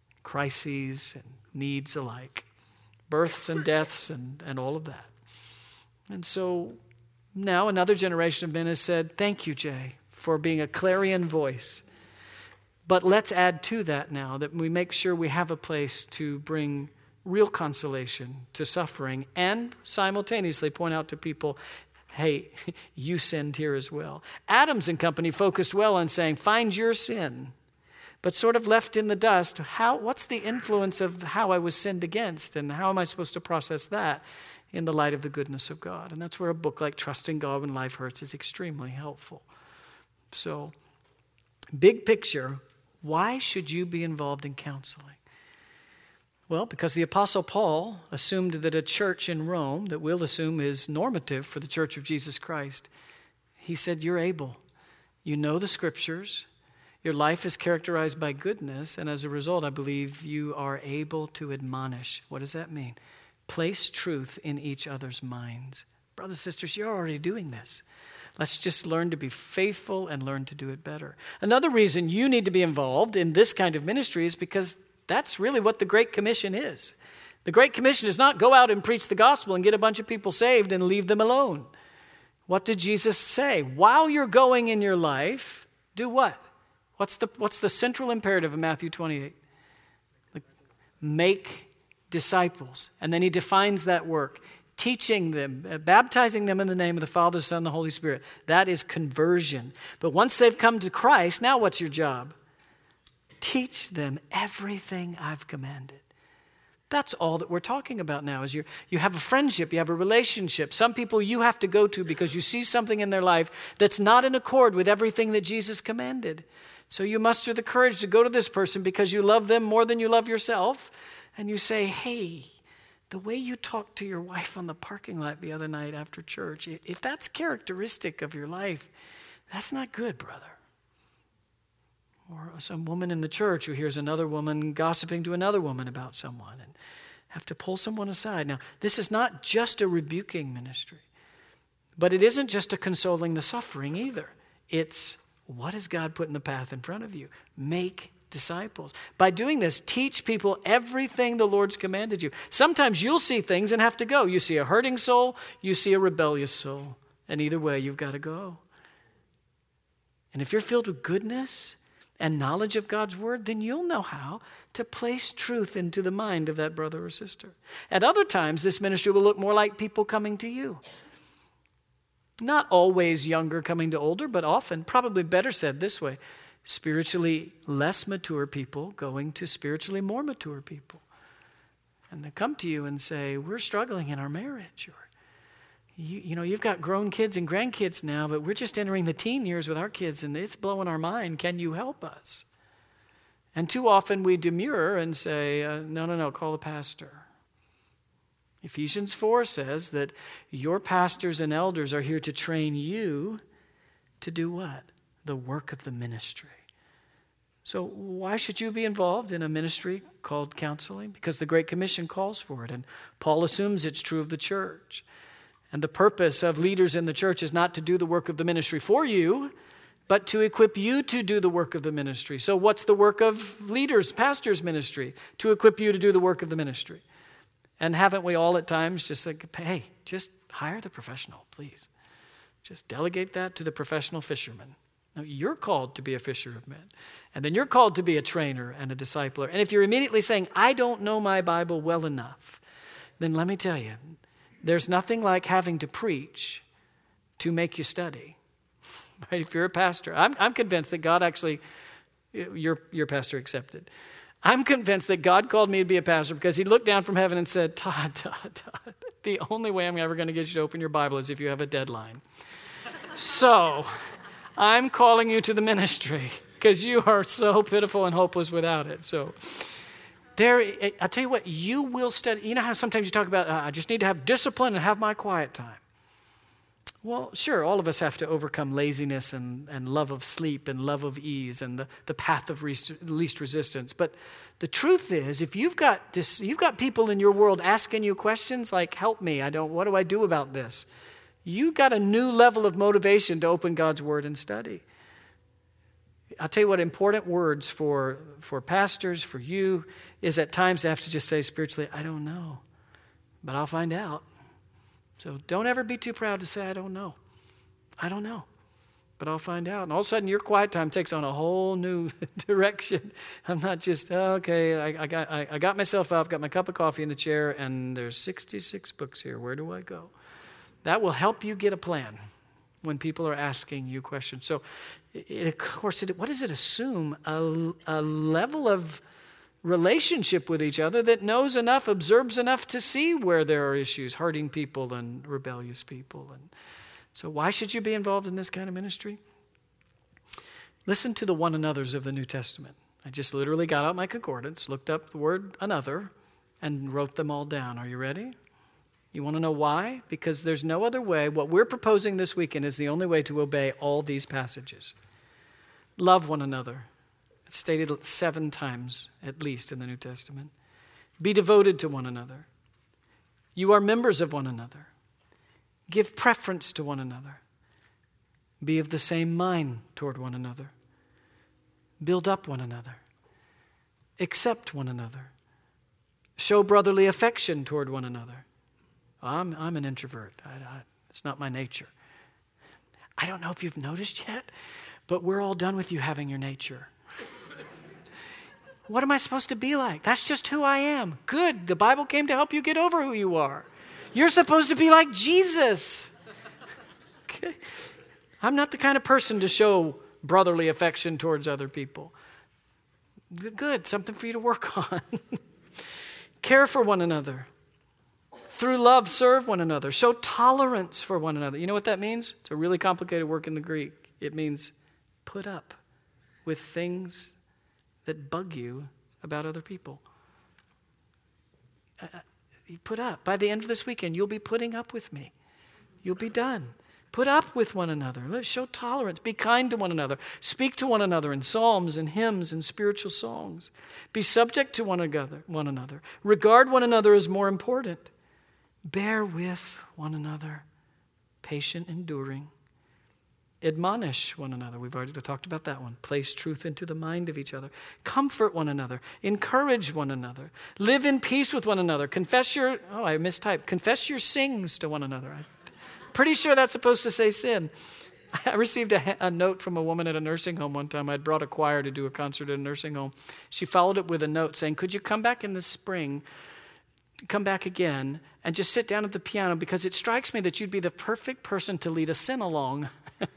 crises and needs alike, births and deaths and, and all of that. And so now another generation of men has said, thank you, Jay, for being a clarion voice. But let's add to that now that we make sure we have a place to bring real consolation to suffering and simultaneously point out to people, hey, you sinned here as well. Adams and company focused well on saying, find your sin, but sort of left in the dust, how, what's the influence of how I was sinned against and how am I supposed to process that in the light of the goodness of God? And that's where a book like Trusting God When Life Hurts is extremely helpful. So, big picture, why should you be involved in counseling? Well, because the Apostle Paul assumed that a church in Rome, that we'll assume is normative for the Church of Jesus Christ, he said, you're able. You know the Scriptures. Your life is characterized by goodness, and as a result, I believe you are able to admonish. What does that mean? Place truth in each other's minds. Brothers and sisters, you're already doing this. Let's just learn to be faithful and learn to do it better. Another reason you need to be involved in this kind of ministry is because that's really what the Great Commission is. The Great Commission is not go out and preach the gospel and get a bunch of people saved and leave them alone. What did Jesus say? While you're going in your life, do what? What's the, what's the central imperative of Matthew twenty-eight? Like, make disciples. And then he defines that work. Teaching them, baptizing them in the name of the Father, the Son, and the Holy Spirit. That is conversion. But once they've come to Christ, now what's your job? Teach them everything I've commanded. That's all that we're talking about now. Is you you have a friendship, you have a relationship. Some people you have to go to because you see something in their life that's not in accord with everything that Jesus commanded. So you muster the courage to go to this person because you love them more than you love yourself. And you say, hey, the way you talked to your wife on the parking lot the other night after church, if that's characteristic of your life, that's not good, brother. Or some woman in the church who hears another woman gossiping to another woman about someone and have to pull someone aside. Now, this is not just a rebuking ministry, but it isn't just a consoling the suffering either. It's what has God put in the path in front of you? Make disciples. By doing this, teach people everything the Lord's commanded you. Sometimes you'll see things and have to go. You see a hurting soul, you see a rebellious soul. And either way, you've got to go. And if you're filled with goodness and knowledge of God's word, then you'll know how to place truth into the mind of that brother or sister. At other times, this ministry will look more like people coming to you. Not always younger coming to older, but often, probably better said this way, spiritually less mature people going to spiritually more mature people. And they come to you and say, we're struggling in our marriage. Or, you, you know, you've got grown kids and grandkids now, but we're just entering the teen years with our kids and it's blowing our mind. Can you help us? And too often we demur and say, uh, no, no, no, call the pastor. Ephesians four says that your pastors and elders are here to train you to do what? The work of the ministry. So why should you be involved in a ministry called counseling? Because the Great Commission calls for it, and Paul assumes it's true of the church. And the purpose of leaders in the church is not to do the work of the ministry for you, but to equip you to do the work of the ministry. So what's the work of leaders, pastors' ministry? To equip you to do the work of the ministry. And haven't we all at times just like, hey, just hire the professional, please. Just delegate that to the professional fisherman. No, you're called to be a fisher of men. And then you're called to be a trainer and a discipler. And if you're immediately saying, I don't know my Bible well enough, then let me tell you, There's nothing like having to preach to make you study. Right? If you're a pastor, I'm, I'm convinced that God actually, your, your pastor accepted. I'm convinced that God called me to be a pastor because he looked down from heaven and said, Todd, Todd, Todd, the only way I'm ever going to get you to open your Bible is if you have a deadline. So I'm calling you to the ministry because you are so pitiful and hopeless without it. So there, I'll tell you what, you will study. You know how sometimes you talk about, uh, I just need to have discipline and have my quiet time. Well, sure, all of us have to overcome laziness and, and love of sleep and love of ease and the, the path of least, least resistance. But the truth is, if you've got this, you've got people in your world asking you questions like, help me, I don't, what do I do about this? You got a new level of motivation to open God's Word and study. I'll tell you what, important words for, for pastors, for you, is at times to have to just say spiritually, I don't know, but I'll find out. So don't ever be too proud to say, I don't know. I don't know, but I'll find out. And all of a sudden, your quiet time takes on a whole new direction. I'm not just, oh, okay, I, I, got, I, I got myself up, got my cup of coffee in the chair, and there's sixty-six books here. Where do I go? That will help you get a plan when people are asking you questions. So, it, of course, it, what does it assume? A, a level of relationship with each other that knows enough, observes enough to see where there are issues, hurting people and rebellious people. And so why should you be involved in this kind of ministry? Listen to the one another's of the New Testament. I just literally got out my concordance, looked up the word another, and wrote them all down. Are you ready? You want to know why? Because there's no other way. What we're proposing this weekend is the only way to obey all these passages. Love one another. It's stated seven times at least in the New Testament. Be devoted to one another. You are members of one another. Give preference to one another. Be of the same mind toward one another. Build up one another. Accept one another. Show brotherly affection toward one another. I'm, I'm an introvert. I, I, it's not my nature. I don't know if you've noticed yet, but we're all done with you having your nature. What am I supposed to be like? That's just who I am. Good. The Bible came to help you get over who you are. You're supposed to be like Jesus. Okay. I'm not the kind of person to show brotherly affection towards other people. Good. Something for you to work on. Care for one another. Through love, serve one another. Show tolerance for one another. You know what that means? It's a really complicated word in the Greek. It means put up with things that bug you about other people. Uh, you put up. By the end of this weekend, you'll be putting up with me. You'll be done. Put up with one another. Let's show tolerance. Be kind to one another. Speak to one another in psalms and hymns and spiritual songs. Be subject to one another. One another. Regard one another as more important. Bear with one another. Patient, enduring. Admonish one another. We've already talked about that one. Place truth into the mind of each other. Comfort one another. Encourage one another. Live in peace with one another. Confess your, oh, I mistyped. Confess your sins to one another. I'm pretty sure that's supposed to say sin. I received a, a note from a woman at a nursing home one time. I'd brought a choir to do a concert at a nursing home. She followed it with a note saying, could you come back in the spring, come back again, and just sit down at the piano because it strikes me that you'd be the perfect person to lead a sin-along.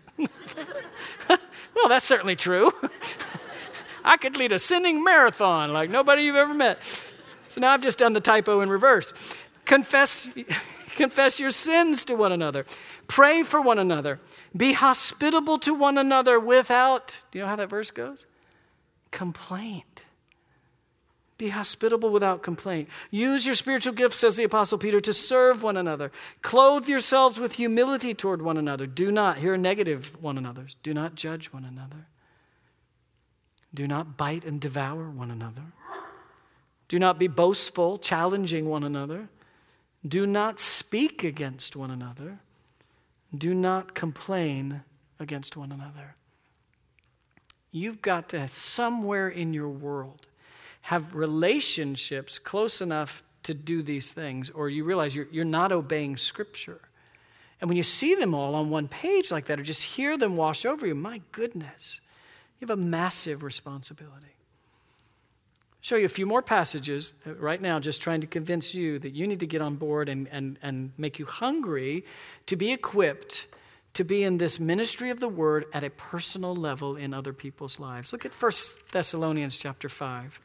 Well, that's certainly true. I could lead a sinning marathon like nobody you've ever met. So now I've just done the typo in reverse. Confess, confess your sins to one another. Pray for one another. Be hospitable to one another without, do you know how that verse goes? Complaint. Be hospitable without complaint. Use your spiritual gifts, says the Apostle Peter, to serve one another. Clothe yourselves with humility toward one another. Do not, here are negative one another's. Do not judge one another. Do not bite and devour one another. Do not be boastful, challenging one another. Do not speak against one another. Do not complain against one another. You've got to, somewhere in your world, have relationships close enough to do these things, or you realize you're, you're not obeying Scripture. And when you see them all on one page like that, or just hear them wash over you, my goodness, you have a massive responsibility. show you a few more passages right now, just trying to convince you that you need to get on board and, and, and make you hungry to be equipped to be in this ministry of the word at a personal level in other people's lives. Look at First Thessalonians chapter five.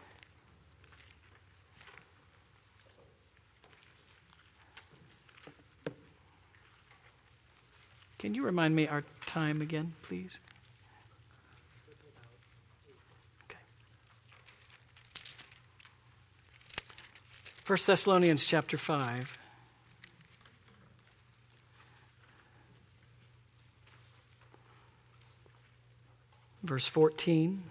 Can you remind me our time again, please? Okay. First Thessalonians chapter five. Verse fourteen.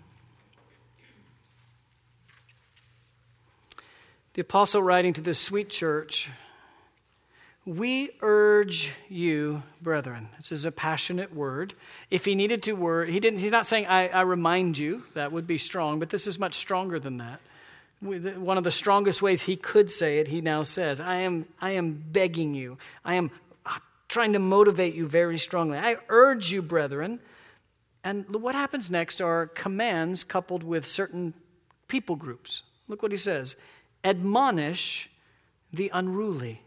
The apostle writing to this sweet church, we urge you, brethren. This is a passionate word. If he needed to word, he didn't, he's not saying, I, I remind you. That would be strong, but this is much stronger than that. One of the strongest ways he could say it, he now says, I am, I am begging you. I am trying to motivate you very strongly. I urge you, brethren. And what happens next are commands coupled with certain people groups. Look what he says. Admonish the unruly.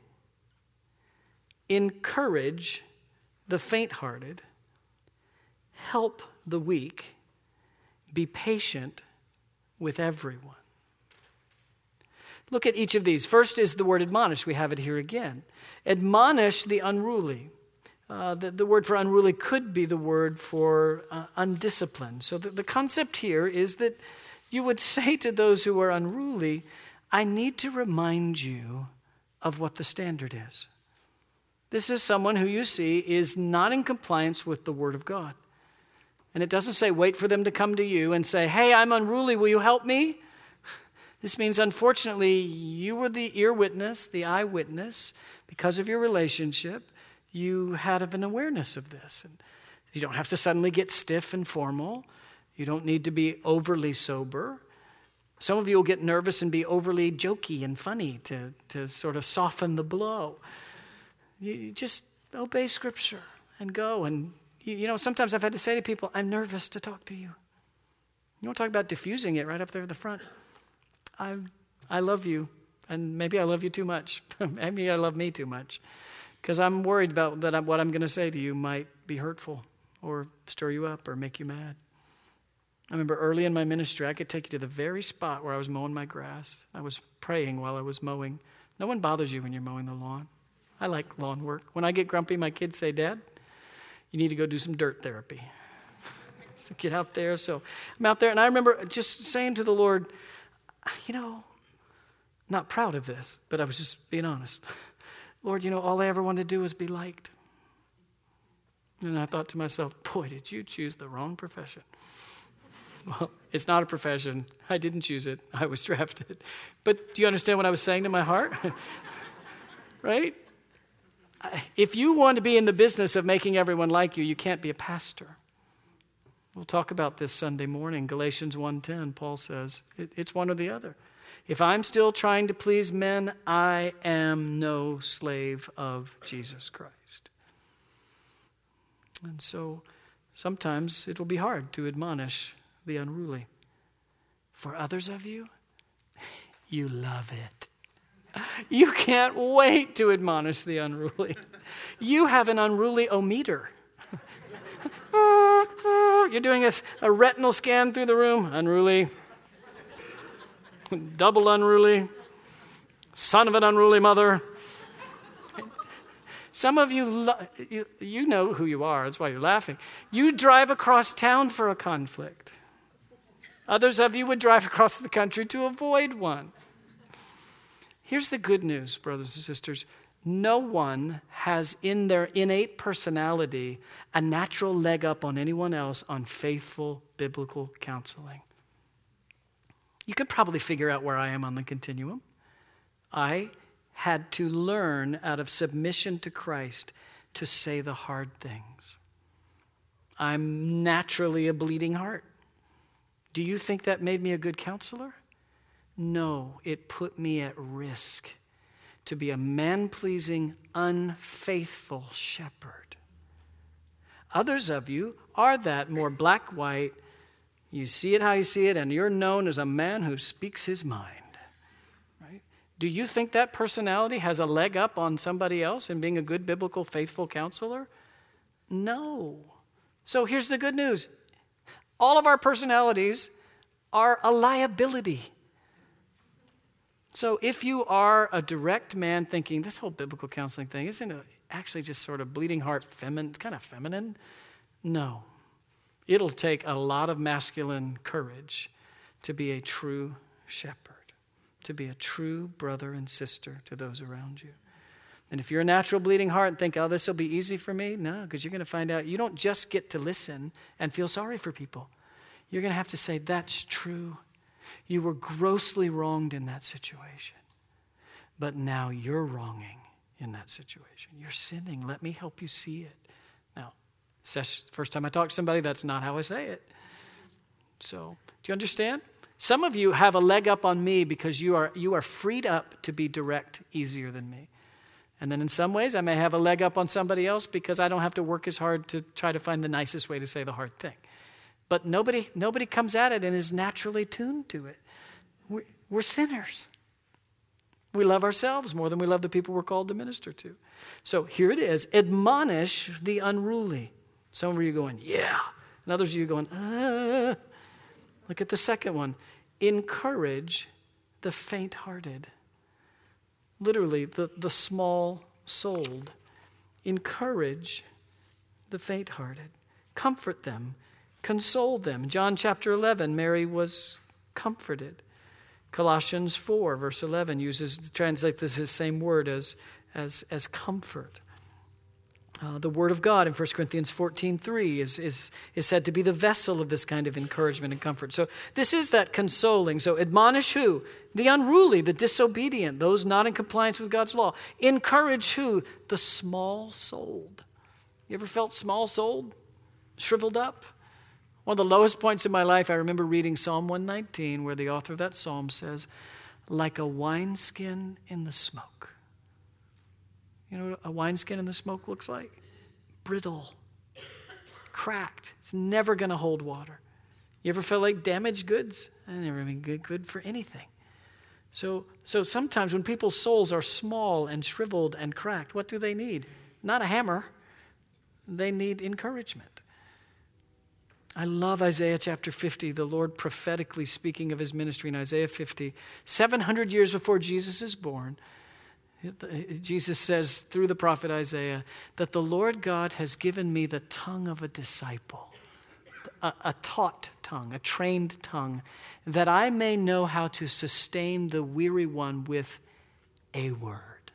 Encourage the faint-hearted. Help the weak. Be patient with everyone. Look at each of these. First is the word admonish. We have it here again. Admonish the unruly. Uh, the, the word for unruly could be the word for uh, undisciplined. So the, the concept here is that you would say to those who are unruly, I need to remind you of what the standard is. This is someone who you see is not in compliance with the word of God. And it doesn't say wait for them to come to you and say, hey, I'm unruly, will you help me? This means, unfortunately, you were the ear witness, the eyewitness, because of your relationship. You had an awareness of this. And you don't have to suddenly get stiff and formal. You don't need to be overly sober. Some of you will get nervous and be overly jokey and funny to, to sort of soften the blow. You just obey Scripture and go. And, you, you know, sometimes I've had to say to people, I'm nervous to talk to you. You want to talk about diffusing it right up there at the front. I, I love you, and maybe I love you too much. Maybe I love me too much. Because I'm worried about that I'm, what I'm going to say to you might be hurtful or stir you up or make you mad. I remember early in my ministry, I could take you to the very spot where I was mowing my grass. I was praying while I was mowing. No one bothers you when you're mowing the lawn. I like lawn work. When I get grumpy, my kids say, Dad, you need to go do some dirt therapy. So get out there. So I'm out there, and I remember just saying to the Lord, you know, not proud of this, but I was just being honest. Lord, you know, all I ever wanted to do was be liked. And I thought to myself, boy, did you choose the wrong profession. Well, it's not a profession. I didn't choose it. I was drafted. But do you understand what I was saying to my heart? Right? If you want to be in the business of making everyone like you, you can't be a pastor. We'll talk about this Sunday morning. Galatians one ten, Paul says, it, it's one or the other. If I'm still trying to please men, I am no slave of Jesus Christ. And so sometimes it'll be hard to admonish the unruly. For others of you, you love it. You can't wait to admonish the unruly. You have an unruly-o-meter. You're doing a, a retinal scan through the room. Unruly. Double unruly. Son of an unruly mother. Some of you, lo- you, you know who you are. That's why you're laughing. You drive across town for a conflict. Others of you would drive across the country to avoid one. Here's the good news, brothers and sisters. No one has in their innate personality a natural leg up on anyone else on faithful biblical counseling. You could probably figure out where I am on the continuum. I had to learn out of submission to Christ to say the hard things. I'm naturally a bleeding heart. Do you think that made me a good counselor? No, it put me at risk to be a man-pleasing, unfaithful shepherd. Others of you are that more black-white, You see it how you see it, and you're known as a man who speaks his mind. Right? Do you think that personality has a leg up on somebody else in being a good, biblical, faithful counselor? No. So here's the good news. All of our personalities are a liability. So if you are a direct man thinking, this whole biblical counseling thing, isn't it actually just sort of bleeding heart, feminine, kind of feminine? No. It'll take a lot of masculine courage to be a true shepherd, to be a true brother and sister to those around you. And if you're a natural bleeding heart and think, oh, this will be easy for me, no, because you're going to find out you don't just get to listen and feel sorry for people. You're going to have to say, that's true. You were grossly wronged in that situation. But now you're wronging in that situation. You're sinning. Let me help you see it. Now, first time I talk to somebody, that's not how I say it. So, do you understand? Some of you have a leg up on me because you are you are freed up to be direct easier than me. And then in some ways, I may have a leg up on somebody else because I don't have to work as hard to try to find the nicest way to say the hard thing. But nobody nobody comes at it and is naturally tuned to it. We're, we're sinners. We love ourselves more than we love the people we're called to minister to. So here it is. Admonish the unruly. Some of you are going, yeah. And others of you are going, ah. Look at the second one. Encourage the faint-hearted. Literally, the, the small-souled. Encourage the faint-hearted. Comfort them. Console them. John chapter eleven, Mary was comforted. Colossians four, verse eleven, uses, translate this as same word as, as, as comfort. Uh, the Word of God in First Corinthians fourteen three is, is, is said to be the vessel of this kind of encouragement and comfort. So this is that consoling. So admonish who? The unruly, the disobedient, those not in compliance with God's law. Encourage who? The small-souled. You ever felt small-souled? Shriveled up? One of the lowest points in my life, I remember reading Psalm one nineteen, where the author of that psalm says, like a wineskin in the smoke. You know what a wineskin in the smoke looks like? Brittle, cracked. It's never going to hold water. You ever feel like damaged goods? I never been good, good for anything. So, so sometimes when people's souls are small and shriveled and cracked, what do they need? Not a hammer. They need encouragement. I love Isaiah chapter fifty, the Lord prophetically speaking of his ministry in Isaiah fifty. seven hundred years before Jesus is born, Jesus says through the prophet Isaiah that the Lord God has given me the tongue of a disciple, a, a taught tongue, a trained tongue, that I may know how to sustain the weary one with a word.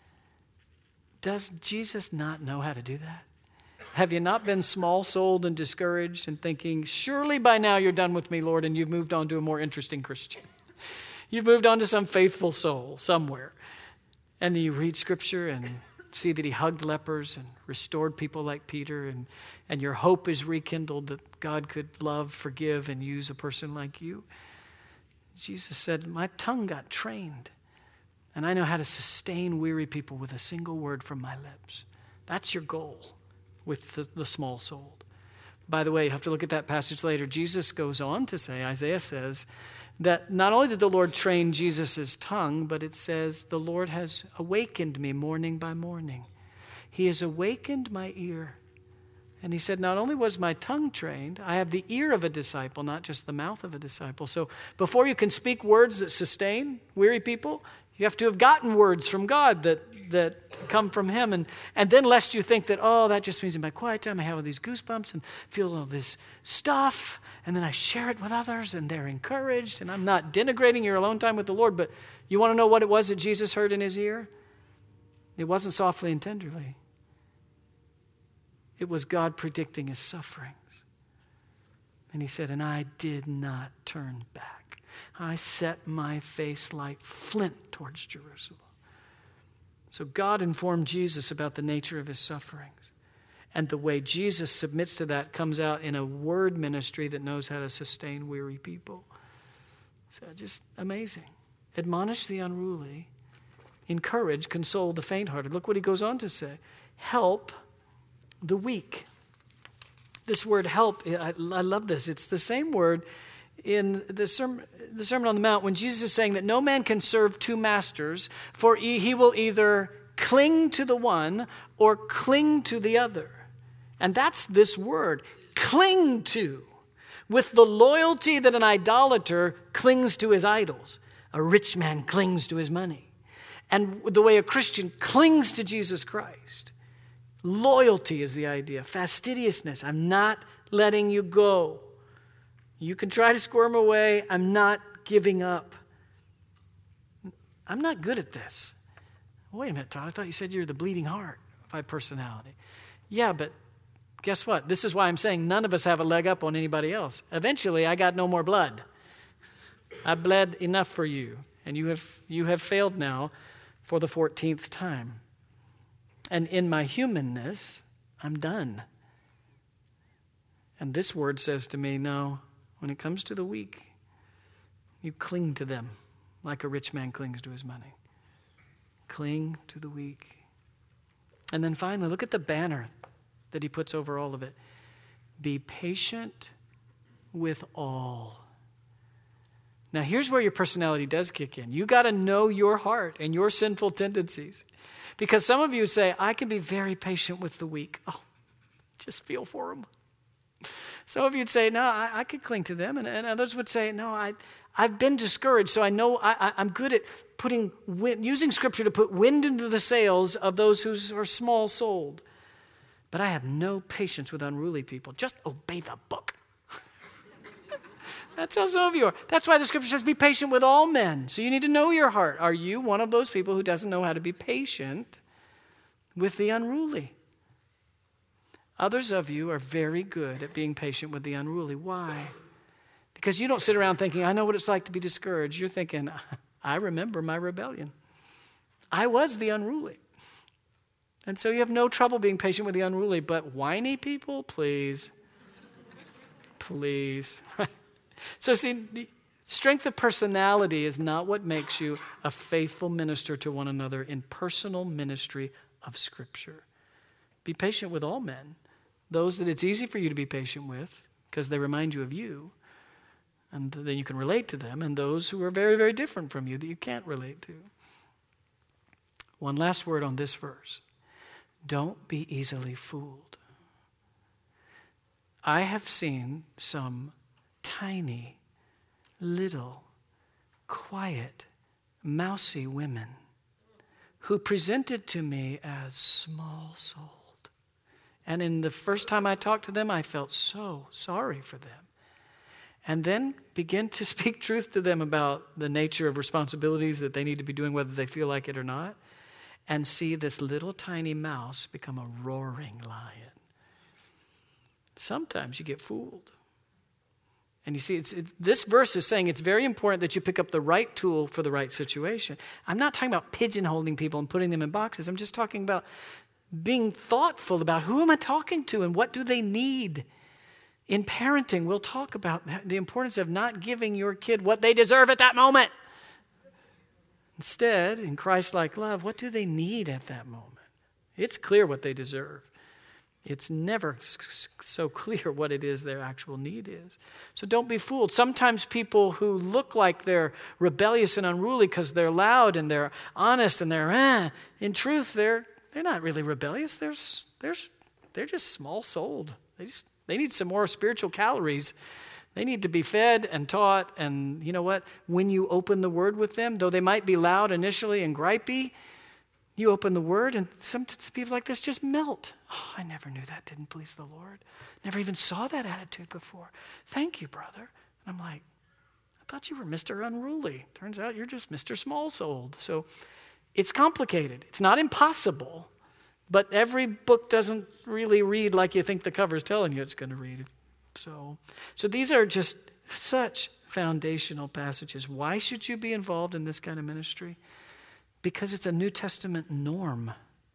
Does Jesus not know how to do that? Have you not been small-souled and discouraged and thinking, surely by now you're done with me, Lord, and you've moved on to a more interesting Christian? You've moved on to some faithful soul somewhere. And then you read Scripture and see that he hugged lepers and restored people like Peter, and, and your hope is rekindled that God could love, forgive, and use a person like you. Jesus said, my tongue got trained, and I know how to sustain weary people with a single word from my lips. That's your goal with the, the small-souled. By the way, you have to look at that passage later. Jesus goes on to say, Isaiah says, that not only did the Lord train Jesus' tongue, but it says, the Lord has awakened me morning by morning. He has awakened my ear. And he said, not only was my tongue trained, I have the ear of a disciple, not just the mouth of a disciple. So before you can speak words that sustain weary people, you have to have gotten words from God that that come from him. And, and then lest you think that, oh, that just means in my quiet time I have all these goosebumps and feel all this stuff, and then I share it with others and they're encouraged, and I'm not denigrating your alone time with the Lord, but you want to know what it was that Jesus heard in his ear? It wasn't softly and tenderly. It was God predicting his sufferings. And he said, and I did not turn back. I set my face like flint towards Jerusalem. So God informed Jesus about the nature of his sufferings. And the way Jesus submits to that comes out in a word ministry that knows how to sustain weary people. So just amazing. Admonish the unruly. Encourage, console the faint-hearted. Look what he goes on to say. Help the weak. This word help, I, I love this. It's the same word in the Sermon, the Sermon on the Mount when Jesus is saying that no man can serve two masters, for he will either cling to the one or cling to the other. And that's this word, cling to, with the loyalty that an idolater clings to his idols. A rich man clings to his money. And the way a Christian clings to Jesus Christ. Loyalty is the idea. Fastidiousness. I'm not letting you go. You can try to squirm away. I'm not giving up. I'm not good at this. Wait a minute, Todd. I thought you said you're the bleeding heart by personality. Yeah, but guess what? This is why I'm saying none of us have a leg up on anybody else. Eventually, I got no more blood. I bled enough for you, and you have you have failed now for the fourteenth time. And in my humanness, I'm done. And this word says to me, no, when it comes to the weak, you cling to them like a rich man clings to his money. Cling to the weak. And then finally, look at the banner that he puts over all of it. Be patient with all. Now, here's where your personality does kick in. You got to know your heart and your sinful tendencies. Because some of you say, I can be very patient with the weak. Oh, just feel for them. Some of you would say, no, I, I could cling to them. And, and others would say, no, I, I've been discouraged, so I know I, I, I'm good at putting wind, using Scripture to put wind into the sails of those who are small-souled. But I have no patience with unruly people. Just obey the book. That's how some of you are. That's why the Scripture says be patient with all men. So you need to know your heart. Are you one of those people who doesn't know how to be patient with the unruly? Others of you are very good at being patient with the unruly. Why? Because you don't sit around thinking, I know what it's like to be discouraged. You're thinking, I remember my rebellion. I was the unruly. And so you have no trouble being patient with the unruly, but whiny people, please. Please. So see, strength of personality is not what makes you a faithful minister to one another in personal ministry of Scripture. Be patient with all men, those that it's easy for you to be patient with because they remind you of you, and then you can relate to them, and those who are very, very different from you that you can't relate to. One last word on this verse. Don't be easily fooled. I have seen some tiny, little, quiet, mousy women who presented to me as small-souled. And in the first time I talked to them, I felt so sorry for them. And then begin to speak truth to them about the nature of responsibilities that they need to be doing, whether they feel like it or not, and see this little tiny mouse become a roaring lion. Sometimes you get fooled. And you see, it's, it, this verse is saying it's very important that you pick up the right tool for the right situation. I'm not talking about pigeonholing people and putting them in boxes. I'm just talking about being thoughtful about who am I talking to and what do they need. In parenting, we'll talk about the importance of not giving your kid what they deserve at that moment. Instead, in Christ-like love, what do they need at that moment? It's clear what they deserve. It's never so clear what it is their actual need is. So don't be fooled. Sometimes people who look like they're rebellious and unruly because they're loud and they're honest and they're, eh, in truth, they're they're not really rebellious. They're, they're, they're just small-souled. They just they need some more spiritual calories. They need to be fed and taught. And you know what? When you open the Word with them, though they might be loud initially and gripey, you open the Word, and some people like this just melt. Oh, I never knew that didn't please the Lord. Never even saw that attitude before. Thank you, brother. And I'm like, I thought you were Mister Unruly. Turns out you're just Mister Small-Souled. So it's complicated. It's not impossible, but every book doesn't really read like you think the cover's telling you it's going to read. So, so these are just such foundational passages. Why should you be involved in this kind of ministry? Because it's a New Testament norm.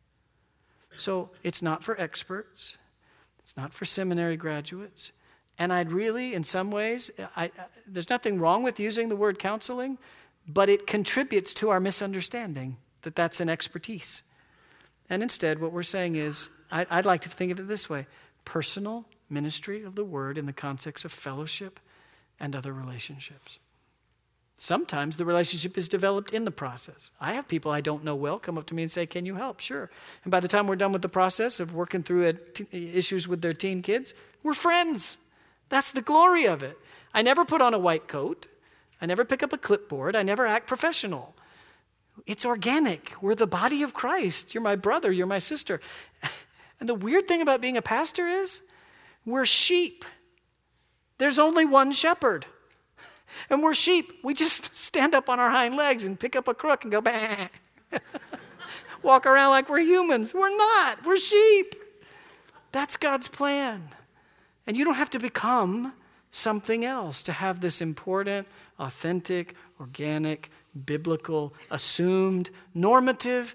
So it's not for experts. It's not for seminary graduates. And I'd really, in some ways, I, I, there's nothing wrong with using the word counseling, but it contributes to our misunderstanding that that's an expertise. And instead, what we're saying is, I, I'd like to think of it this way. personal ministry of the word in the context of fellowship and other relationships. Sometimes the relationship is developed in the process. I have people I don't know well come up to me and say, can you help? Sure. And by the time we're done with the process of working through it, issues with their teen kids, we're friends. That's the glory of it. I never put on a white coat. I never pick up a clipboard. I never act professional. It's organic. We're the body of Christ. You're my brother. You're my sister. And the weird thing about being a pastor is we're sheep. There's only one shepherd. And we're sheep. We just stand up on our hind legs and pick up a crook and go, bah. Walk around like we're humans. We're not. We're sheep. That's God's plan. And you don't have to become something else to have this important, authentic, organic, biblical, assumed, normative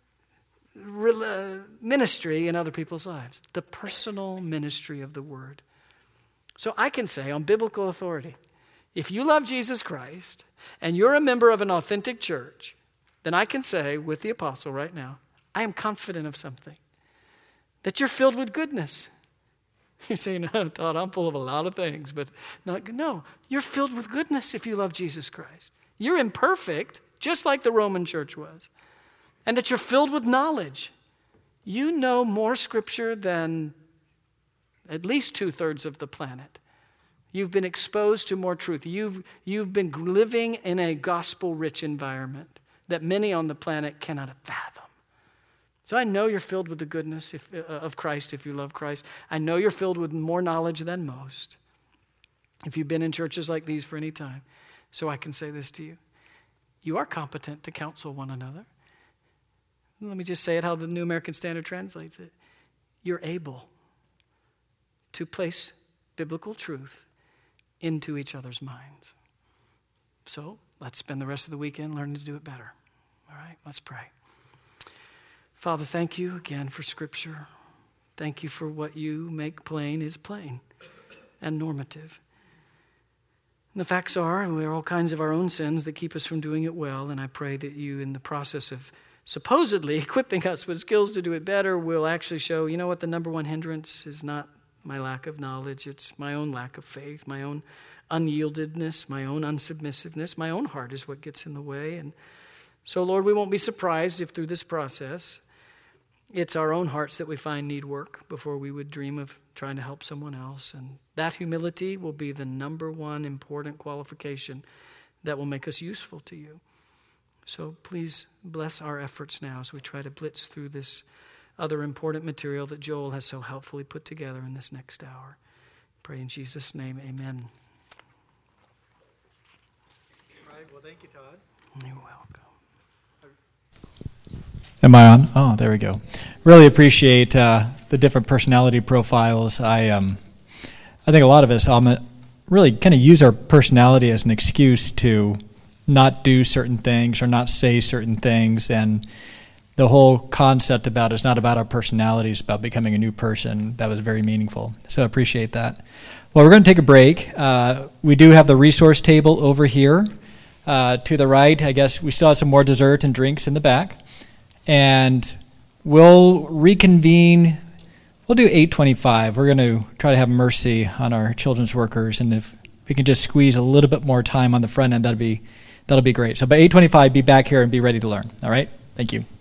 ministry in other people's lives. The personal ministry of the word. So I can say on biblical authority, if you love Jesus Christ and you're a member of an authentic church, then I can say with the apostle right now, I am confident of something, that you're filled with goodness. You're saying, no, Todd, I'm full of a lot of things, but not good. No, you're filled with goodness if you love Jesus Christ. You're imperfect, just like the Roman church was, and that you're filled with knowledge. You know more scripture than at least two-thirds of the planet. You've been exposed to more truth. You've, you've been living in a gospel-rich environment that many on the planet cannot fathom. So I know you're filled with the goodness if, uh, of Christ if you love Christ. I know you're filled with more knowledge than most if you've been in churches like these for any time. So I can say this to you. You are competent to counsel one another. Let me just say it how the New American Standard translates it. You're able to place biblical truth into each other's minds. So let's spend the rest of the weekend learning to do it better. All right, let's pray. Father, thank you again for Scripture. Thank you for what you make plain is plain and normative. And the facts are, we are all kinds of our own sins that keep us from doing it well, and I pray that you, in the process of supposedly equipping us with skills to do it better, will actually show, you know what, the number one hindrance is not my lack of knowledge. It's my own lack of faith, my own unyieldedness, my own unsubmissiveness. My own heart is what gets in the way. And so, Lord, we won't be surprised if through this process, it's our own hearts that we find need work before we would dream of trying to help someone else. And that humility will be the number one important qualification that will make us useful to you. So please bless our efforts now as we try to blitz through this other important material that Joel has so helpfully put together in this next hour. Pray in Jesus' name, amen. All right, well, thank you, Todd. You're welcome. Am I on? Oh, there we go. Really appreciate uh, the different personality profiles. I um, I think a lot of us um, really kind of use our personality as an excuse to not do certain things or not say certain things, and the whole concept about it's not about our personalities, about becoming a new person. That was very meaningful. So I appreciate that. Well, we're going to take a break. Uh, we do have the resource table over here uh, to the right. I guess we still have some more dessert and drinks in the back. And we'll reconvene. We'll do eight twenty-five. We're going to try to have mercy on our children's workers. And if we can just squeeze a little bit more time on the front end, that'll be, that'll be great. So by eight twenty-five, be back here and be ready to learn. All right? Thank you.